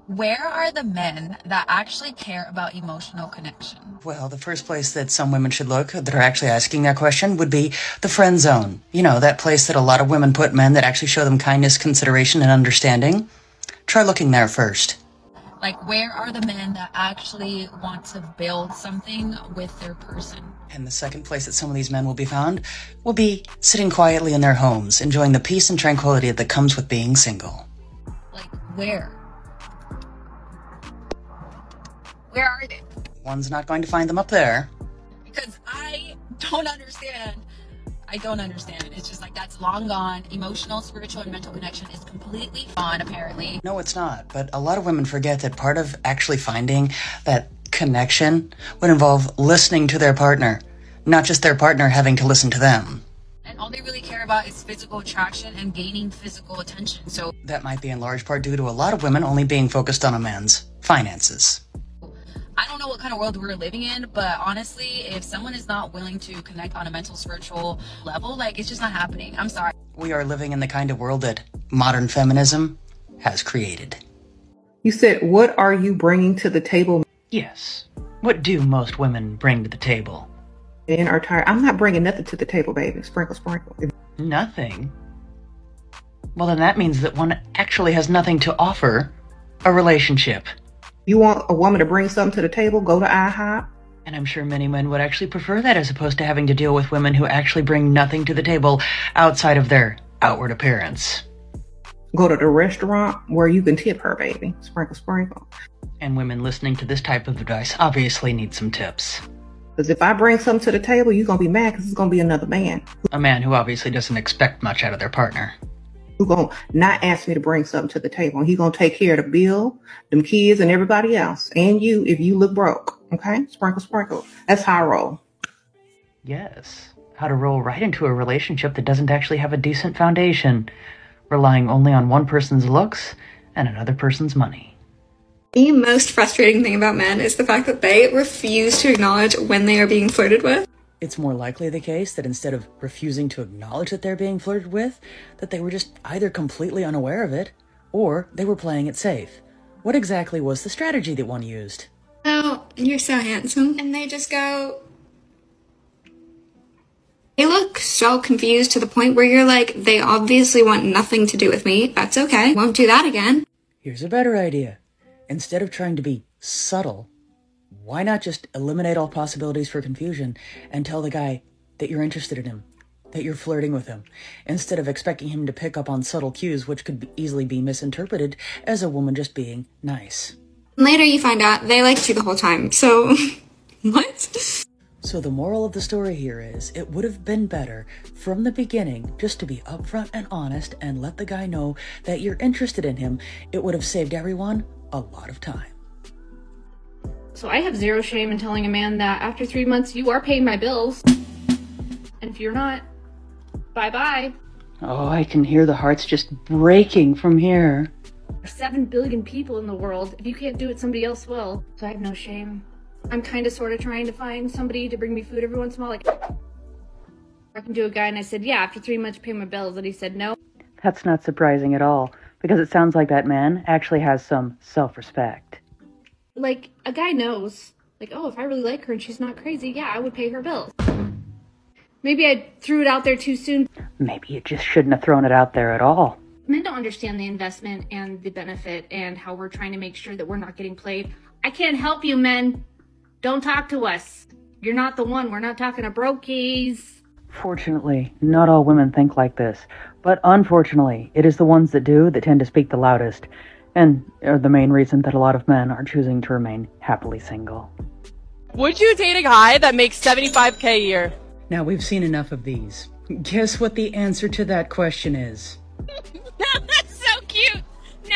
Where are the men that actually care about emotional connection? Well, the first place that some women should look that are actually asking that question would be the friend zone. You know, that place that a lot of women put men that actually show them kindness, consideration, and understanding. Try looking there first. Like, where are the men that actually want to build something with their person? And the second place that some of these men will be found will be sitting quietly in their homes, enjoying the peace and tranquility that comes with being single. Like, where? Where are they? One's not going to find them up there. Because I don't understand. I don't understand. It's just like that's long gone. Emotional, spiritual, and mental connection is completely gone, apparently. No, it's not. But a lot of women forget that part of actually finding that connection would involve listening to their partner, not just their partner having to listen to them. And all they really care about is physical attraction and gaining physical attention. So that might be in large part due to a lot of women only being focused on a man's finances. I don't know what kind of world we're living in, but honestly, if someone is not willing to connect on a mental, spiritual level, like, it's just not happening. I'm sorry. We are living in the kind of world that modern feminism has created. You said, what are you bringing to the table? Yes. What do most women bring to the table? Men are tired. I'm not bringing nothing to the table, baby. Sprinkle, sprinkle. Nothing? Well, then that means that one actually has nothing to offer a relationship. You want a woman to bring something to the table? Go to IHOP. And I'm sure many men would actually prefer that as opposed to having to deal with women who actually bring nothing to the table outside of their outward appearance. Go to the restaurant where you can tip her, baby. Sprinkle, sprinkle. And women listening to this type of advice obviously need some tips. Because if I bring something to the table, you're going to be mad because it's going to be another man. A man who obviously doesn't expect much out of their partner. Who's going to not ask me to bring something to the table. He's going to take care of the bill, them kids, and everybody else. And you, if you look broke. Okay? Sprinkle, sprinkle. That's how I roll. Yes. How to roll right into a relationship that doesn't actually have a decent foundation, relying only on one person's looks and another person's money. The most frustrating thing about men is the fact that they refuse to acknowledge when they are being flirted with. It's more likely the case that instead of refusing to acknowledge that they're being flirted with, that they were just either completely unaware of it, or they were playing it safe. What exactly was the strategy that one used? Oh, you're so handsome. And they just go... They look so confused to the point where you're like, they obviously want nothing to do with me. That's okay. Won't do that again. Here's a better idea. Instead of trying to be subtle, why not just eliminate all possibilities for confusion and tell the guy that you're interested in him, that you're flirting with him, instead of expecting him to pick up on subtle cues which could easily be misinterpreted as a woman just being nice. Later you find out they liked you the whole time, so... What? So the moral of the story here is, it would have been better from the beginning just to be upfront and honest and let the guy know that you're interested in him. It would have saved everyone a lot of time. So I have zero shame in telling a man that after 3 months you are paying my bills. And if you're not, bye-bye. Oh, I can hear the hearts just breaking from here. There's 7 billion people in the world. If you can't do it, somebody else will. So I have no shame. I'm kind of sort of trying to find somebody to bring me food every once in a while. Like, I can do a guy, and I said, yeah, after 3 months pay my bills. And he said, no. That's not surprising at all, because it sounds like that man actually has some self-respect. Like, a guy knows, like, oh, if I really like her and she's not crazy, yeah, I would pay her bills. Maybe I threw it out there too soon. Maybe you just shouldn't have thrown it out there at all. Men don't understand the investment and the benefit and how we're trying to make sure that we're not getting played. I can't help you, men. Don't talk to us. You're not the one. We're not talking to brokies. Fortunately, not all women think like this. But unfortunately, it is the ones that do that tend to speak the loudest. And are the main reason that a lot of men are choosing to remain happily single. Would you date a guy that makes $75K a year? Now, we've seen enough of these. Guess what the answer to that question is? That's so cute.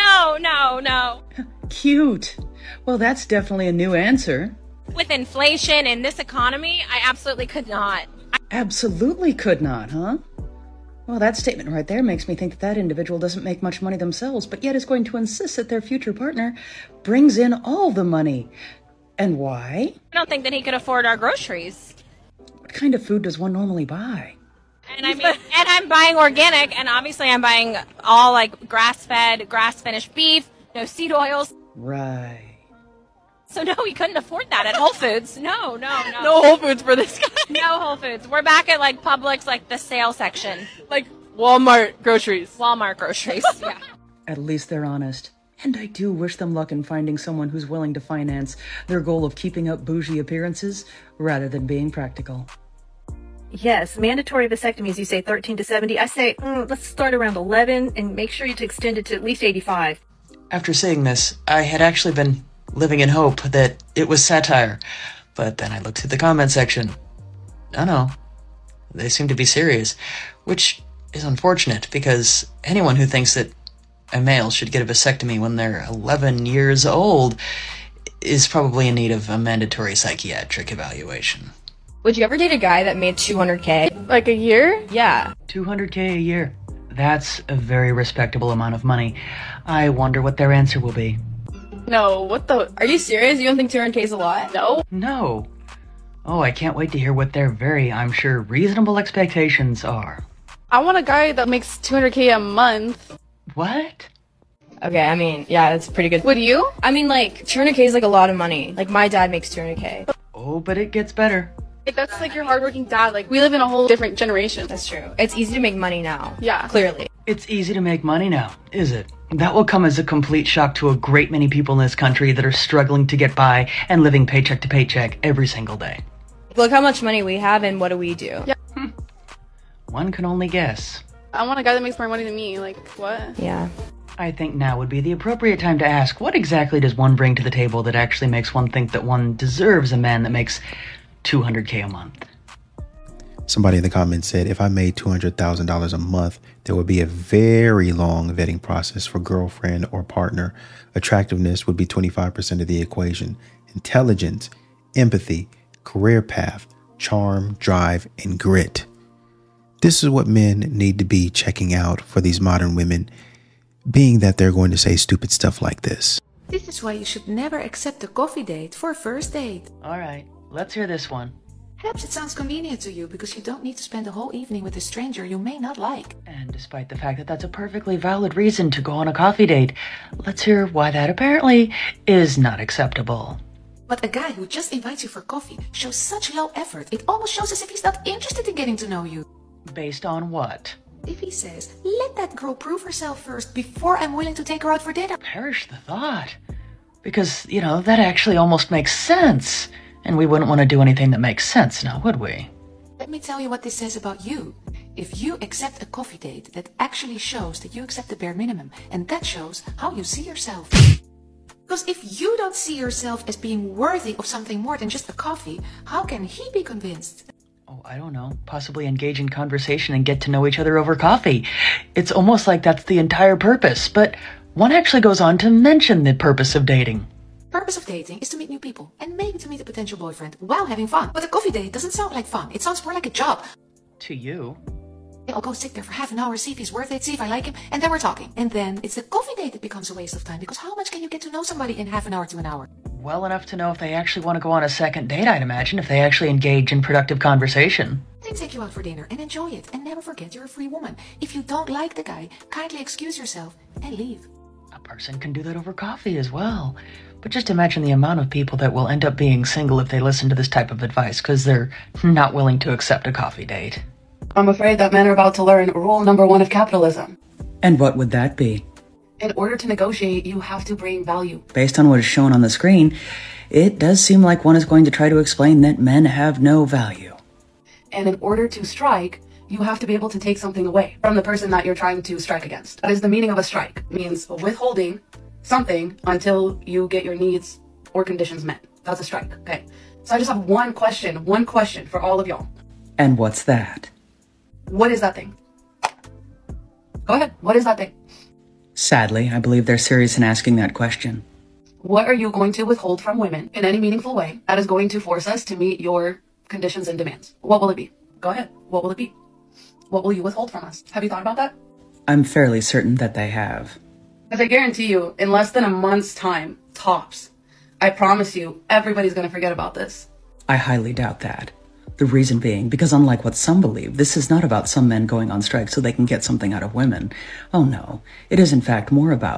No. Cute. Well, that's definitely a new answer. With inflation in this economy, I absolutely could not. Absolutely could not, huh? Well, that statement right there makes me think that that individual doesn't make much money themselves, but yet is going to insist that their future partner brings in all the money. And why? I don't think that he could afford our groceries. What kind of food does one normally buy? And I mean, and I'm buying organic, and obviously I'm buying all like grass-fed, grass-finished beef. no seed oils. Right. So no, we couldn't afford that at Whole Foods. No. No Whole Foods for this guy. No Whole Foods. We're back at like Publix, like the sale section. Like Walmart groceries. Walmart groceries. Yeah. At least they're honest. And I do wish them luck in finding someone who's willing to finance their goal of keeping up bougie appearances rather than being practical. Yes, mandatory vasectomies, you say 13 to 70. I say, let's start around 11 and make sure to extend it to at least 85. After saying this, I had actually been living in hope that it was satire. But then I looked through the comment section. No. They seem to be serious. Which is unfortunate, because anyone who thinks that a male should get a vasectomy when they're 11 years old is probably in need of a mandatory psychiatric evaluation. Would you ever date a guy that made $200K? Like a year? Yeah. $200K a year. That's a very respectable amount of money. I wonder what their answer will be. No, what the? Are you serious? You don't think 200K is a lot? No. Oh, I can't wait to hear what their very, I'm sure, reasonable expectations are. I want a guy that makes $200K a month. What? Okay, I mean, yeah, that's pretty good. Would you? I mean, like, 200K is like a lot of money. Like, my dad makes 200K. Oh, but it gets better. That's like your hardworking dad. Like, we live in a whole different generation. That's true. It's easy to make money now. Yeah. Clearly. It's easy to make money now, is it? That will come as a complete shock to a great many people in this country that are struggling to get by and living paycheck to paycheck every single day. Look how much money we have and what do we do? Yeah. One can only guess. I want a guy that makes more money than me. Like, what? Yeah. I think now would be the appropriate time to ask, what exactly does one bring to the table that actually makes one think that one deserves a man that makes $200K a month? Somebody in the comments said, if I made $200,000 a month, there would be a very long vetting process for girlfriend or partner. Attractiveness would be 25% of the equation. Intelligence, empathy, career path, charm, drive, and grit. This is what men need to be checking out for these modern women, being that they're going to say stupid stuff like this. This is why you should never accept a coffee date for a first date. All right, let's hear this one. Perhaps it sounds convenient to you because you don't need to spend the whole evening with a stranger you may not like. And despite the fact that that's a perfectly valid reason to go on a coffee date, let's hear why that apparently is not acceptable. But a guy who just invites you for coffee shows such low effort, it almost shows as if he's not interested in getting to know you. Based on what? If he says, let that girl prove herself first before I'm willing to take her out for dinner. Perish the thought. Because, that actually almost makes sense. And we wouldn't want to do anything that makes sense, now would we? Let me tell you what this says about you. If you accept a coffee date, that actually shows that you accept the bare minimum. And that shows how you see yourself. Because if you don't see yourself as being worthy of something more than just a coffee, how can he be convinced? Oh, I don't know. Possibly engage in conversation and get to know each other over coffee. It's almost like that's the entire purpose, but one actually goes on to mention the purpose of dating. Purpose of dating is to meet new people and maybe to meet a potential boyfriend while having fun. But a coffee date doesn't sound like fun. It sounds more like a job. To you? I'll go sit there for half an hour, see if he's worth it, see if I like him, and then we're talking. And then it's the coffee date that becomes a waste of time, because how much can you get to know somebody in half an hour to an hour? Well enough to know if they actually want to go on a second date, I'd imagine, if they actually engage in productive conversation. Then take you out for dinner and enjoy it, and never forget you're a free woman. If you don't like the guy, kindly excuse yourself and leave. A person can do that over coffee as well. But just imagine the amount of people that will end up being single if they listen to this type of advice, because they're not willing to accept a coffee date. I'm afraid that men are about to learn rule number 1 of capitalism. And what would that be? In order to negotiate, you have to bring value. Based on what is shown on the screen, it does seem like one is going to try to explain that men have no value. And in order to strike, you have to be able to take something away from the person that you're trying to strike against. That is the meaning of a strike. It means withholding something until you get your needs or conditions met. That's a strike, okay? So I just have one question for all of y'all. And what's that? What is that thing? Go ahead. What is that thing? Sadly, I believe they're serious in asking that question. What are you going to withhold from women in any meaningful way that is going to force us to meet your conditions and demands? What will it be? Go ahead. What will it be? What will you withhold from us? Have you thought about that? I'm fairly certain that they have. Because I guarantee you, in less than a month's time, tops, I promise you, everybody's going to forget about this. I highly doubt that. The reason being, because unlike what some believe, this is not about some men going on strike so they can get something out of women. Oh no, it is in fact more about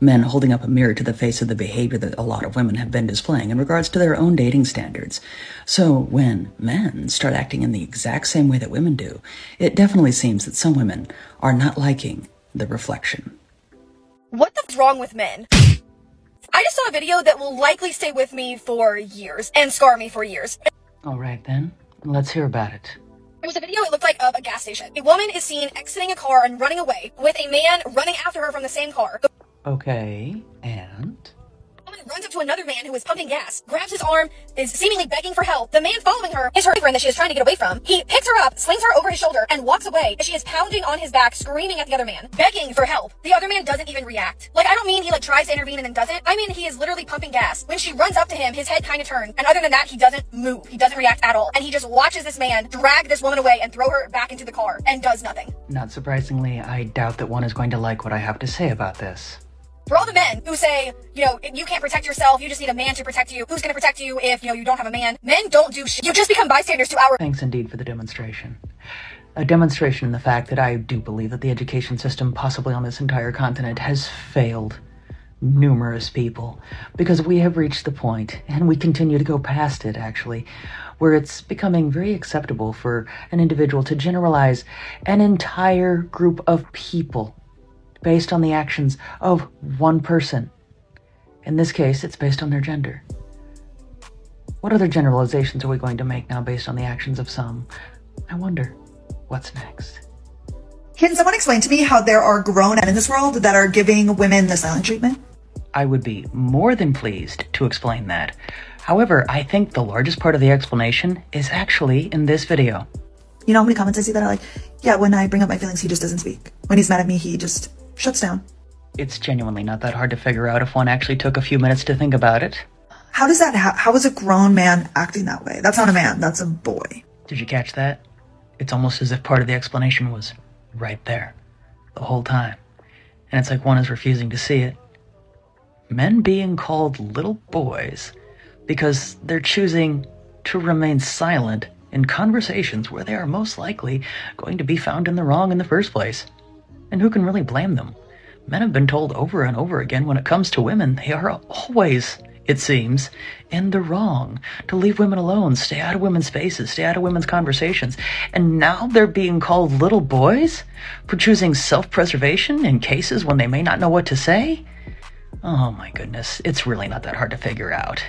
Men holding up a mirror to the face of the behavior that a lot of women have been displaying in regards to their own dating standards. So when men start acting in the exact same way that women do, it definitely seems that some women are not liking the reflection. What the f***'s wrong with men? I just saw a video that will likely stay with me for years and scar me for years. All right then, let's hear about it. There was a video, it looked like of a gas station. A woman is seen exiting a car and running away with a man running after her from the same car. Okay, and? The woman runs up to another man who is pumping gas, grabs his arm, is seemingly begging for help. The man following her is her boyfriend that she is trying to get away from. He picks her up, slings her over his shoulder, and walks away as she is pounding on his back, screaming at the other man, begging for help. The other man doesn't even react. Like, I don't mean he tries to intervene and then doesn't. I mean he is literally pumping gas. When she runs up to him, his head kind of turns, and other than that, he doesn't move. He doesn't react at all. And he just watches this man drag this woman away and throw her back into the car, and does nothing. Not surprisingly, I doubt that one is going to like what I have to say about this. For all the men who say, you can't protect yourself, you just need a man to protect you. Who's going to protect you if, you don't have a man? Men don't do shit. You just become bystanders to our— Thanks indeed for the demonstration. A demonstration in the fact that I do believe that the education system, possibly on this entire continent, has failed numerous people. Because we have reached the point, and we continue to go past it, actually, where it's becoming very acceptable for an individual to generalize an entire group of people based on the actions of one person. In this case, it's based on their gender. What other generalizations are we going to make now based on the actions of some? I wonder, what's next? Can someone explain to me how there are grown men in this world that are giving women the silent treatment? I would be more than pleased to explain that. However, I think the largest part of the explanation is actually in this video. You know how many comments I see that are like, yeah, when I bring up my feelings, he just doesn't speak. When he's mad at me, he just shuts down. It's genuinely not that hard to figure out if one actually took a few minutes to think about it. How does that how is a grown man acting that way? That's not a man, that's a boy. Did you catch that? It's almost as if part of the explanation was right there, the whole time. And it's like one is refusing to see it. Men being called little boys because they're choosing to remain silent in conversations where they are most likely going to be found in the wrong in the first place. And who can really blame them? Men have been told over and over again when it comes to women, they are always, it seems, in the wrong. To leave women alone, stay out of women's faces, stay out of women's conversations. And now they're being called little boys for choosing self-preservation in cases when they may not know what to say? Oh my goodness, it's really not that hard to figure out.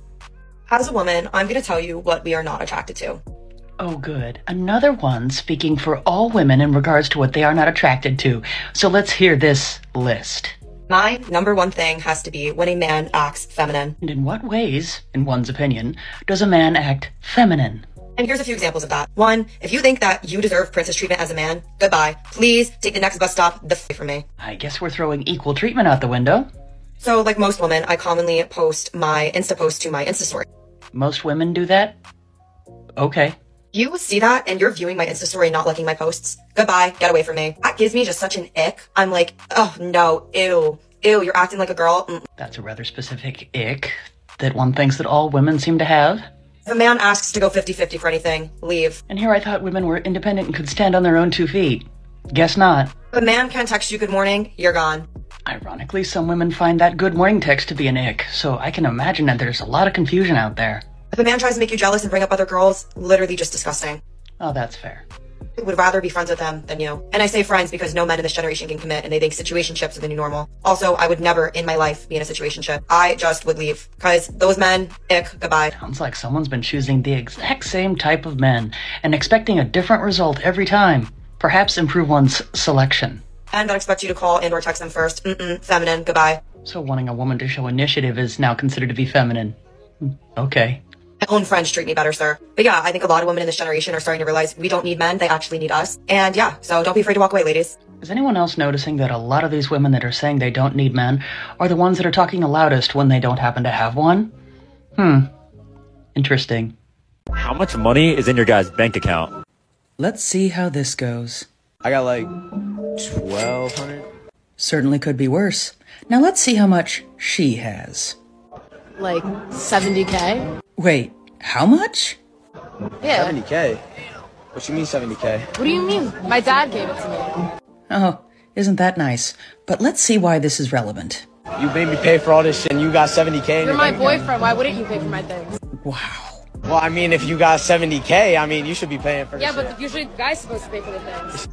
As a woman, I'm going to tell you what we are not attracted to. Oh, good. Another one speaking for all women in regards to what they are not attracted to. So let's hear this list. My number one thing has to be when a man acts feminine. And in what ways, in one's opinion, does a man act feminine? And here's a few examples of that. 1, if you think that you deserve princess treatment as a man, goodbye. Please take the next bus stop the f*** from me. I guess we're throwing equal treatment out the window. So, like most women, I commonly post my Insta post to my Insta story. Most women do that? Okay. You see that and you're viewing my Insta story and not liking my posts? Goodbye, get away from me. That gives me just such an ick. I'm like, oh no, ew, you're acting like a girl. That's a rather specific ick that one thinks that all women seem to have. If a man asks to go 50-50 for anything, leave. And here I thought women were independent and could stand on their own 2 feet. Guess not. If a man can't text you good morning, you're gone. Ironically, some women find that good morning text to be an ick, so I can imagine that there's a lot of confusion out there. If a man tries to make you jealous and bring up other girls, literally just disgusting. Oh, that's fair. I would rather be friends with them than you. And I say friends because no men in this generation can commit and they think situationships are the new normal. Also, I would never in my life be in a situationship. I just would leave. Because those men, ick, goodbye. Sounds like someone's been choosing the exact same type of men and expecting a different result every time. Perhaps improve one's selection. And that expect you to call and or text them first. Feminine, goodbye. So wanting a woman to show initiative is now considered to be feminine. Okay. My own friends treat me better, sir. But yeah, I think a lot of women in this generation are starting to realize we don't need men, they actually need us. And yeah, so don't be afraid to walk away, ladies. Is anyone else noticing that a lot of these women that are saying they don't need men are the ones that are talking the loudest when they don't happen to have one? Interesting. How much money is in your guys' bank account? Let's see how this goes. I got like 1,200. Certainly could be worse. Now let's see how much she has. Like 70K? Wait, how much? Yeah. 70K? What you mean 70K? What do you mean? My dad gave it to me. Oh, isn't that nice? But let's see why this is relevant. You made me pay for all this shit and you got 70K. You're my boyfriend. Why wouldn't you pay for my things? Well, I mean, if you got 70K, I mean, you should be paying for this Yeah, but shit. usually the guy's supposed to pay for the things.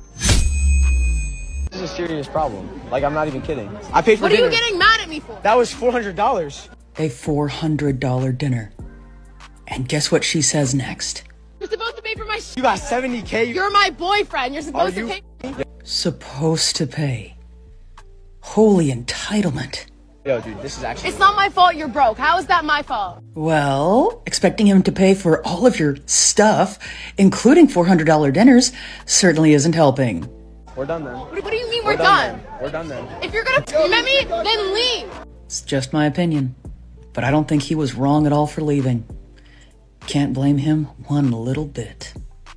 This is a serious problem. Like, I'm not even kidding. I paid for What are dinner. you getting mad at me for? That was $400. A $400 dinner. And guess what she says next? You're supposed to pay for my You got 70K? You're my boyfriend. You're supposed to pay. Supposed to pay. Holy entitlement. Yo, dude, this is actually... It's not my fault you're broke. How is that my fault? Well, expecting him to pay for all of your stuff, including $400 dinners, certainly isn't helping. We're done then. What do you mean we're done? We're done then. If you're gonna scream at me, then leave. It's just my opinion, but I don't think he was wrong at all for leaving. Can't blame him one little bit.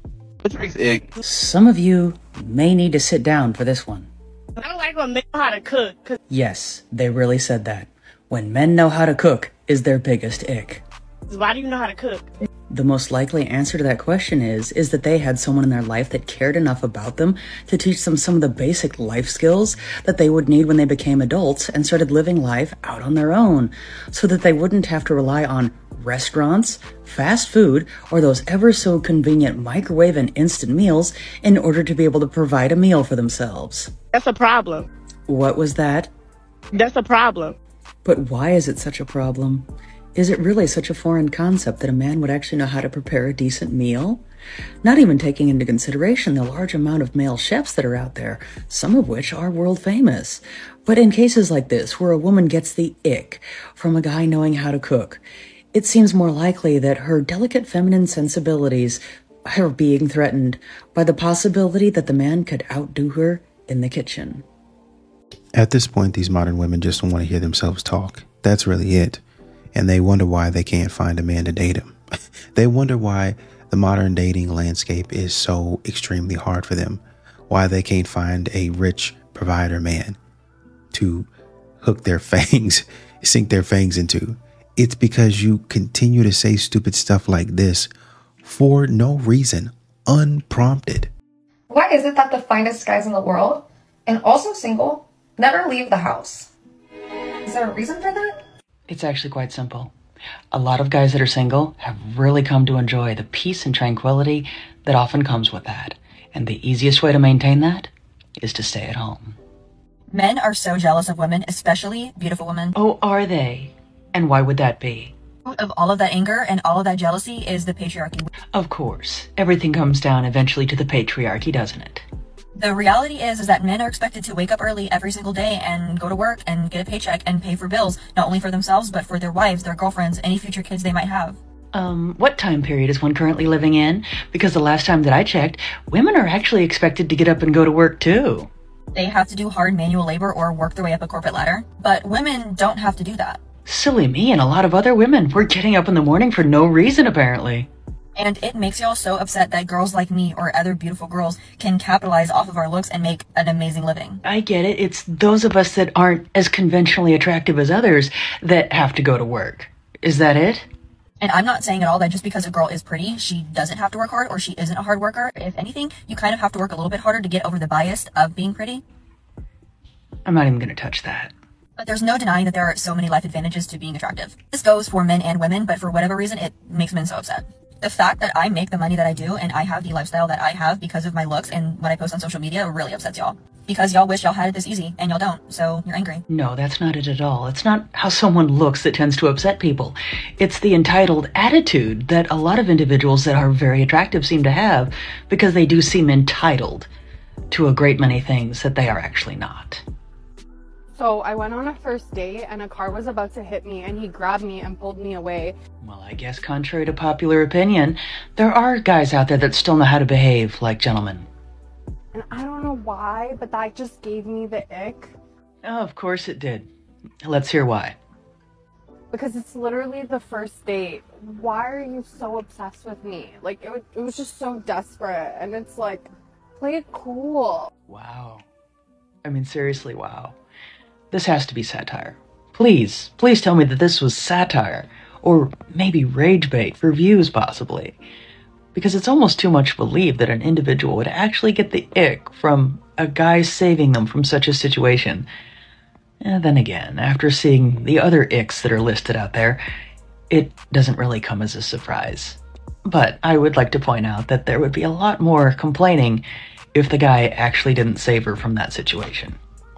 Some of you may need to sit down for this one. I don't like when men know how to cook. Yes, they really said that. When men know how to cook is their biggest ick. Why do you know how to cook? The most likely answer to that question is that they had someone in their life that cared enough about them to teach them some of the basic life skills that they would need when they became adults and started living life out on their own, so that they wouldn't have to rely on restaurants, fast food, or those ever so convenient microwave and instant meals in order to be able to provide a meal for themselves. That's a problem. What was that? That's a problem. But why is it such a problem? Is it really such a foreign concept that a man would actually know how to prepare a decent meal? Not even taking into consideration the large amount of male chefs that are out there, some of which are world famous. But in cases like this, where a woman gets the ick from a guy knowing how to cook, it seems more likely that her delicate feminine sensibilities are being threatened by the possibility that the man could outdo her in the kitchen. At this point, these modern women just don't want to hear themselves talk. That's really it. And they wonder why they can't find a man to date them. They wonder why the modern dating landscape is so extremely hard for them. Why they can't find a rich provider man to hook their fangs, sink their fangs into. It's because you continue to say stupid stuff like this for no reason, unprompted. Why is it that the finest guys in the world, and also single, never leave the house? Is there a reason for that? It's actually quite simple. A lot of guys that are single have really come to enjoy the peace and tranquility that often comes with that. And the easiest way to maintain that is to stay at home. Men are so jealous of women, especially beautiful women. Oh, are they? And why would that be? Of all of that anger and all of that jealousy is the patriarchy. Of course. Everything comes down eventually to the patriarchy, doesn't it? The reality is that men are expected to wake up early every single day and go to work and get a paycheck and pay for bills, not only for themselves, but for their wives, their girlfriends, any future kids they might have. What time period is one currently living in? Because the last time that I checked, women are actually expected to get up and go to work too. They have to do hard manual labor or work their way up a corporate ladder, but women don't have to do that. Silly me and a lot of other women. We're getting up in the morning for no reason, apparently. And it makes y'all so upset that girls like me or other beautiful girls can capitalize off of our looks and make an amazing living. I get it. It's those of us that aren't as conventionally attractive as others that have to go to work. Is that it? And I'm not saying at all that just because a girl is pretty, she doesn't have to work hard or she isn't a hard worker. If anything, you kind of have to work a little bit harder to get over the bias of being pretty. I'm not even going to touch that. But there's no denying that there are so many life advantages to being attractive. This goes for men and women, but for whatever reason, it makes men so upset. The fact that I make the money that I do and I have the lifestyle that I have because of my looks and what I post on social media really upsets y'all. Because y'all wish y'all had it this easy and y'all don't, so you're angry. No, that's not it at all. It's not how someone looks that tends to upset people. It's the entitled attitude that a lot of individuals that are very attractive seem to have because they do seem entitled to a great many things that they are actually not. So I went on a first date and a car was about to hit me and he grabbed me and pulled me away. Well, I guess contrary to popular opinion, there are guys out there that still know how to behave like gentlemen. And I don't know why, but that just gave me the ick. Oh, of course it did. Let's hear why. Because it's literally the first date. Why are you so obsessed with me? Like, it was just so desperate. And it's like, play it cool. Wow. I mean, seriously, wow. This has to be satire. Please tell me that this was satire. Or maybe rage bait for views, possibly. Because it's almost too much to believe that an individual would actually get the ick from a guy saving them from such a situation. And then again, after seeing the other icks that are listed out there, it doesn't really come as a surprise. But I would like to point out that there would be a lot more complaining if the guy actually didn't save her from that situation.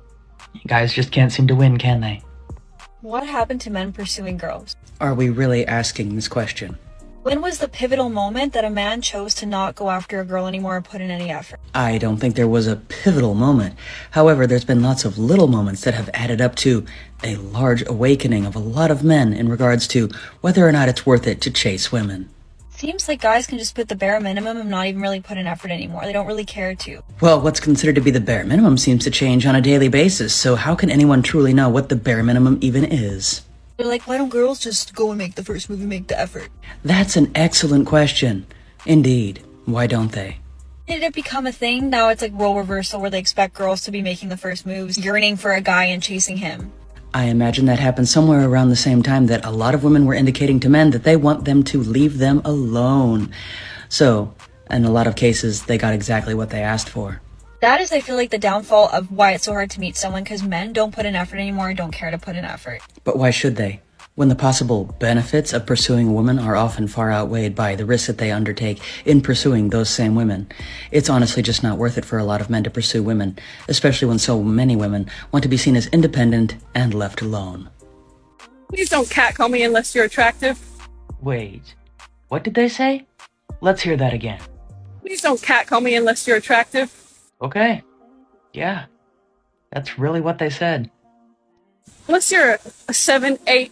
Guys just can't seem to win, can they? What happened to men pursuing girls? Are we really asking this question? When was the pivotal moment that a man chose to not go after a girl anymore and put in any effort? I don't think there was a pivotal moment. However, there's been lots of little moments that have added up to a large awakening of a lot of men in regards to whether or not it's worth it to chase women. Seems like guys can just put the bare minimum and not even really put in effort anymore. They don't really care to. Well, what's considered to be the bare minimum seems to change on a daily basis, so how can anyone truly know what the bare minimum even is? They're like, why don't girls just go and make the first move and make the effort? That's an excellent question. Indeed. Why don't they? Did it become a thing? Now it's like role reversal where they expect girls to be making the first moves, yearning for a guy and chasing him. I imagine that happened somewhere around the same time that a lot of women were indicating to men that they want them to leave them alone. So, in a lot of cases, they got exactly what they asked for. That is, I feel like, the downfall of why it's so hard to meet someone, because men don't put in effort anymore and don't care to put in effort. But why should they? When the possible benefits of pursuing a woman are often far outweighed by the risks that they undertake in pursuing those same women. It's honestly just not worth it for a lot of men to pursue women, especially when so many women want to be seen as independent and left alone. Please don't catcall me unless you're attractive. Wait, what did they say? Let's hear that again. Please don't catcall me unless you're attractive. Okay. Yeah. That's really what they said. Unless you're a 7, 8,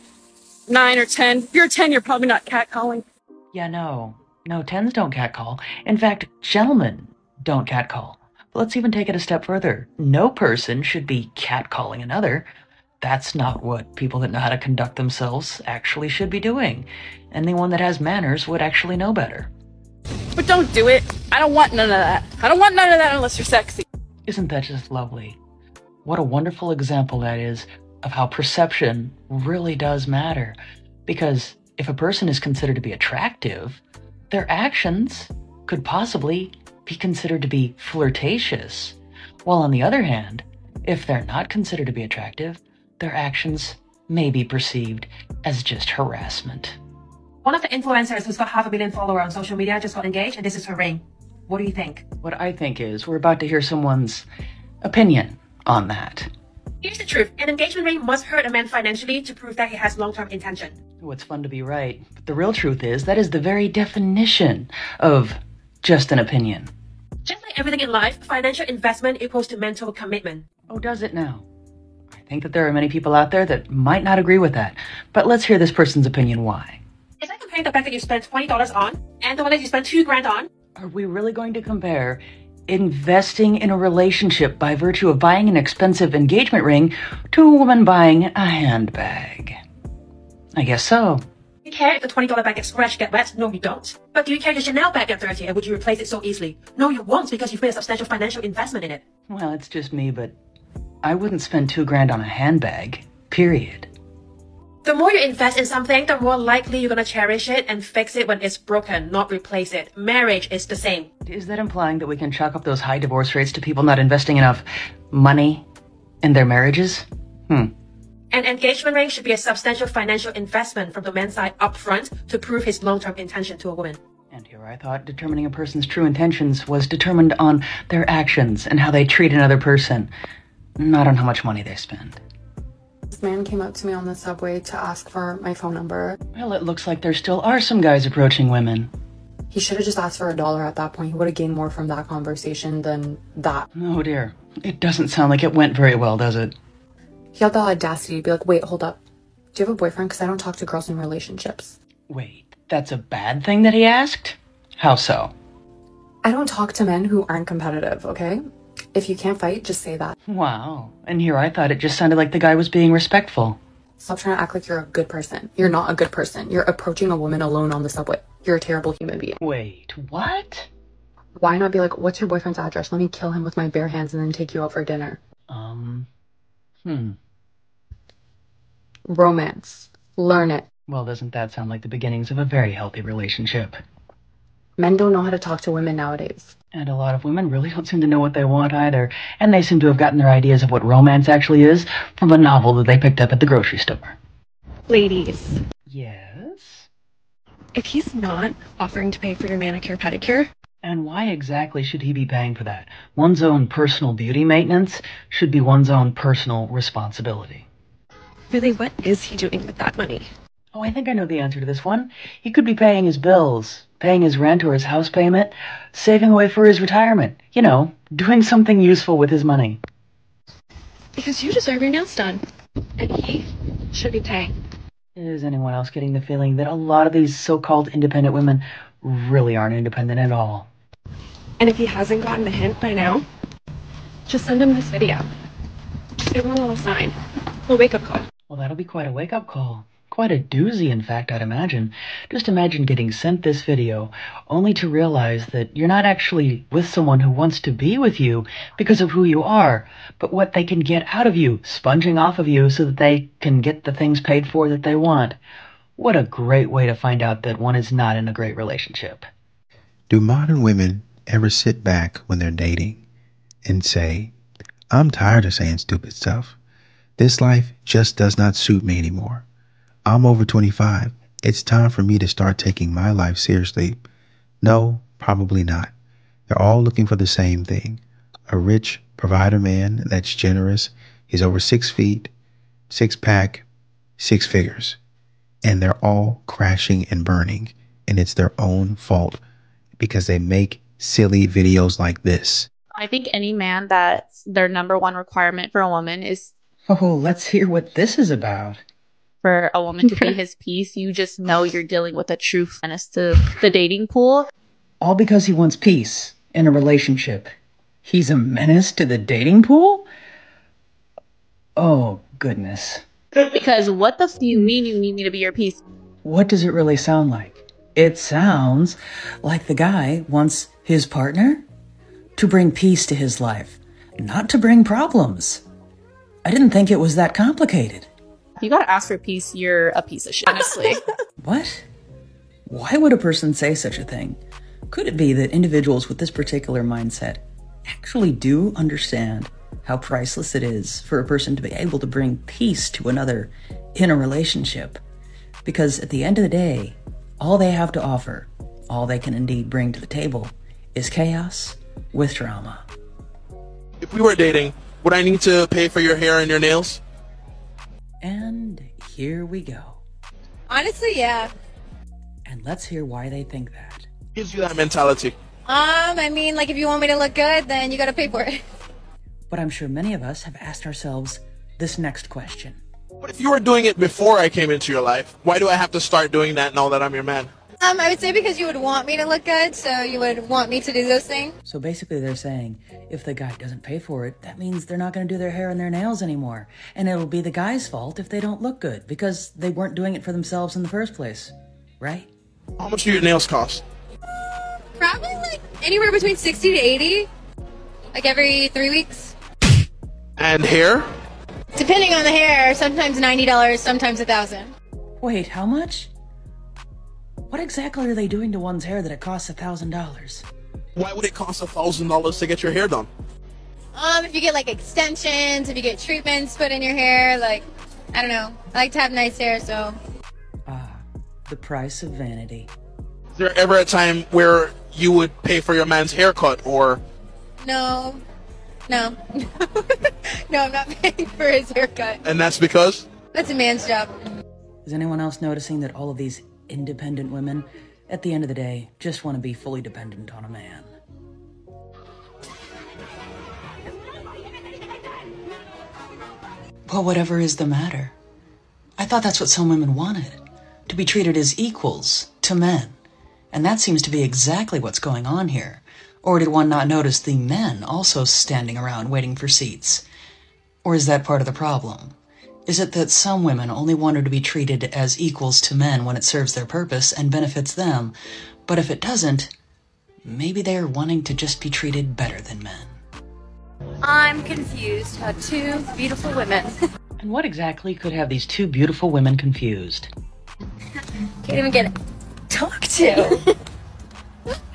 9, or 10. If you're a 10, you're probably not catcalling. Yeah, no. No, 10s don't catcall. In fact, gentlemen don't catcall. But let's even take it a step further. No person should be catcalling another. That's not what people that know how to conduct themselves actually should be doing. Anyone that has manners would actually know better. But don't do it. I don't want none of that. I don't want none of that unless you're sexy. Isn't that just lovely? What a wonderful example that is of how perception really does matter. Because if a person is considered to be attractive, their actions could possibly be considered to be flirtatious. While on the other hand, if they're not considered to be attractive, their actions may be perceived as just harassment. One of the influencers who's got 500 million followers on social media just got engaged, and this is her ring. What do you think? What I think is we're about to hear someone's opinion on that. Here's the truth. An engagement ring must hurt a man financially to prove that he has long-term intention. Oh, it's fun to be right. But the real truth is that is the very definition of just an opinion. Just like everything in life, financial investment equals to mental commitment. Oh, does it now? I think that there are many people out there that might not agree with that. But let's hear this person's opinion why. It's like comparing the bag that you spent $20 on and the one that you spent $2,000 on. Are we really going to compare investing in a relationship by virtue of buying an expensive engagement ring to a woman buying a handbag? I guess so. Do you care if the $20 bag gets scratched, get wet? No, you don't. But do you care if the Chanel bag get dirty, and would you replace it so easily? No, you won't, because you've made a substantial financial investment in it. Well, it's just me, but I wouldn't spend $2,000 on a handbag, period. The more you invest in something, the more likely you're gonna cherish it and fix it when it's broken, not replace it. Marriage is the same. Is that implying that we can chalk up those high divorce rates to people not investing enough money in their marriages? An engagement ring should be a substantial financial investment from the man's side up front to prove his long-term intention to a woman. And here I thought determining a person's true intentions was determined on their actions and how they treat another person, not on how much money they spend. This man came up to me on the subway to ask for my phone number. Well, it looks like there still are some guys approaching women. He should have just asked for $1 at that point. He would have gained more from that conversation than that. Oh dear. It doesn't sound like it went very well, does it? He had the audacity to be like, wait, hold up. Do you have a boyfriend? Because I don't talk to girls in relationships. Wait, that's a bad thing that he asked? How so? I don't talk to men who aren't competitive, okay? If you can't fight, just say that. Wow. And here I thought it just sounded like the guy was being respectful. Stop trying to act like you're a good person. You're not a good person. You're approaching a woman alone on the subway. You're a terrible human being. Wait, what? Why not be like, what's your boyfriend's address? Let me kill him with my bare hands and then take you out for dinner. Romance. Learn it. Well, doesn't that sound like the beginnings of a very healthy relationship? Men don't know how to talk to women nowadays. And a lot of women really don't seem to know what they want either. And they seem to have gotten their ideas of what romance actually is from a novel that they picked up at the grocery store. Ladies, Yes? if he's not offering to pay for your manicure pedicure, And why exactly should he be paying for that? One's own personal beauty maintenance should be one's own personal responsibility. really, what is he doing with that money? Oh, I think I know the answer to this one. He could be paying his bills, paying his rent or his house payment, saving away for his retirement. You know, doing something useful with his money. Because you deserve your nails done, and he should be paying. Is anyone else getting the feeling that a lot of these so-called independent women really aren't independent at all? And if he hasn't gotten the hint by now, just send him this video. Just give him a little sign. A wake-up call. Well, that'll be quite a wake-up call. Quite a doozy, in fact, I'd imagine. Just imagine getting sent this video, only to realize that you're not actually with someone who wants to be with you because of who you are, but what they can get out of you, sponging off of you so that they can get the things paid for that they want. What a great way to find out that one is not in a great relationship. Do modern women ever sit back when they're dating and say, I'm tired of saying stupid stuff. This life just does not suit me anymore. I'm over 25. It's time for me to start taking my life seriously. No, probably not. They're all looking for the same thing. A rich provider man that's generous. He's over 6 feet, 6-pack, 6 figures. And they're all crashing and burning. And it's their own fault because they make silly videos like this. I think any man that's their number one requirement for a woman is Oh, let's hear what this is about. for a woman to be his piece. You just know you're dealing with a true menace to the dating pool. All because he wants peace in a relationship. He's a menace to the dating pool? Oh, goodness. Because what the f do you mean you need me to be your piece? What does it really sound like? It sounds like the guy wants his partner to bring peace to his life, not to bring problems. I didn't think it was that complicated. If you gotta ask for peace, you're a piece of shit, honestly. What? Why would a person say such a thing? Could it be that individuals with this particular mindset actually do understand how priceless it is for a person to be able to bring peace to another in a relationship? Because at the end of the day, all they have to offer, all they can indeed bring to the table, is chaos with drama. If we were dating, would I need to pay for your hair and your nails? And here we go. Honestly, yeah. And let's hear why they think that. Gives you that mentality. I mean, like, if you want me to look good, then you gotta pay for it. But I'm sure many of us have asked ourselves this next question. What if you were doing it before I came into your life? Why do I have to start doing that now that I'm your man? I would say because you would want me to look good, so you would want me to do those things. So basically they're saying, if the guy doesn't pay for it, that means they're not going to do their hair and their nails anymore. And it'll be the guy's fault if they don't look good, because they weren't doing it for themselves in the first place. Right? How much do your nails cost? Probably like anywhere between 60 to 80. Like every 3 weeks. And hair? Depending on the hair, sometimes $90, sometimes $1,000. Wait, how much? What exactly are they doing to one's hair that it costs $1,000? Why would it cost $1,000 to get your hair done? If you get like extensions, if you get treatments put in your hair, like, I don't know. I like to have nice hair, so. The price of vanity. Is there ever a time where you would pay for your man's haircut or? No. No. No, I'm not paying for his haircut. And that's because? That's a man's job. Is anyone else noticing that all of these independent women, at the end of the day, just want to be fully dependent on a man? Well, whatever is the matter? I thought that's what some women wanted, to be treated as equals to men. And that seems to be exactly what's going on here. Or did one not notice the men also standing around waiting for seats? Or is that part of the problem? Is it that some women only wanted to be treated as equals to men when it serves their purpose and benefits them, but if it doesn't, maybe they are wanting to just be treated better than men? I'm confused about two beautiful women. And what exactly could have these two beautiful women confused? Can't even get talked to.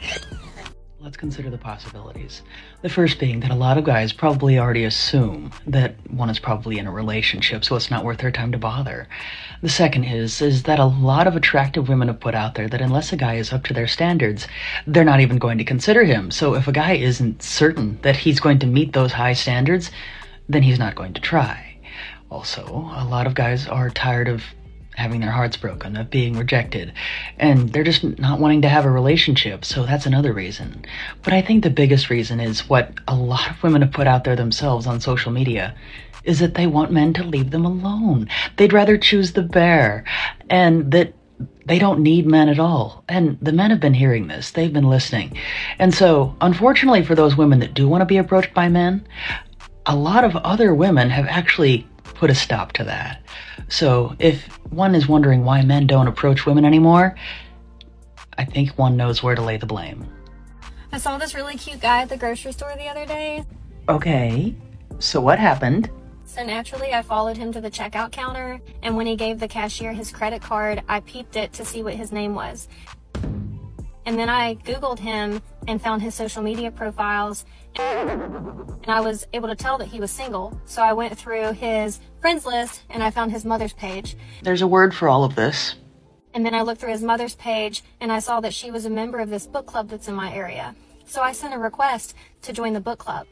let's consider the possibilities. The first being that a lot of guys probably already assume that one is probably in a relationship, so it's not worth their time to bother. The second is that a lot of attractive women have put out there that unless a guy is up to their standards, they're not even going to consider him. So if a guy isn't certain that he's going to meet those high standards, then he's not going to try. Also, a lot of guys are tired of having their hearts broken, of being rejected, and they're just not wanting to have a relationship, so that's another reason. But I think the biggest reason is what a lot of women have put out there themselves on social media, is that they want men to leave them alone. They'd rather choose the bear, and that they don't need men at all. And the men have been hearing this, they've been listening. And so, unfortunately for those women that do want to be approached by men, a lot of other women have actually put a stop to that. So if one is wondering why men don't approach women anymore, I think one knows where to lay the blame. I saw this really cute guy at the grocery store the other day. Okay, so what happened? So naturally, I followed him to the checkout counter, and when he gave the cashier his credit card, I peeped it to see what his name was. And then I Googled him and found his social media profiles, and I was able to tell that he was single. So I went through his friends list and I found his mother's page. There's a word for all of this. And then I looked through his mother's page and I saw that she was a member of this book club that's in my area. So I sent a request to join the book club.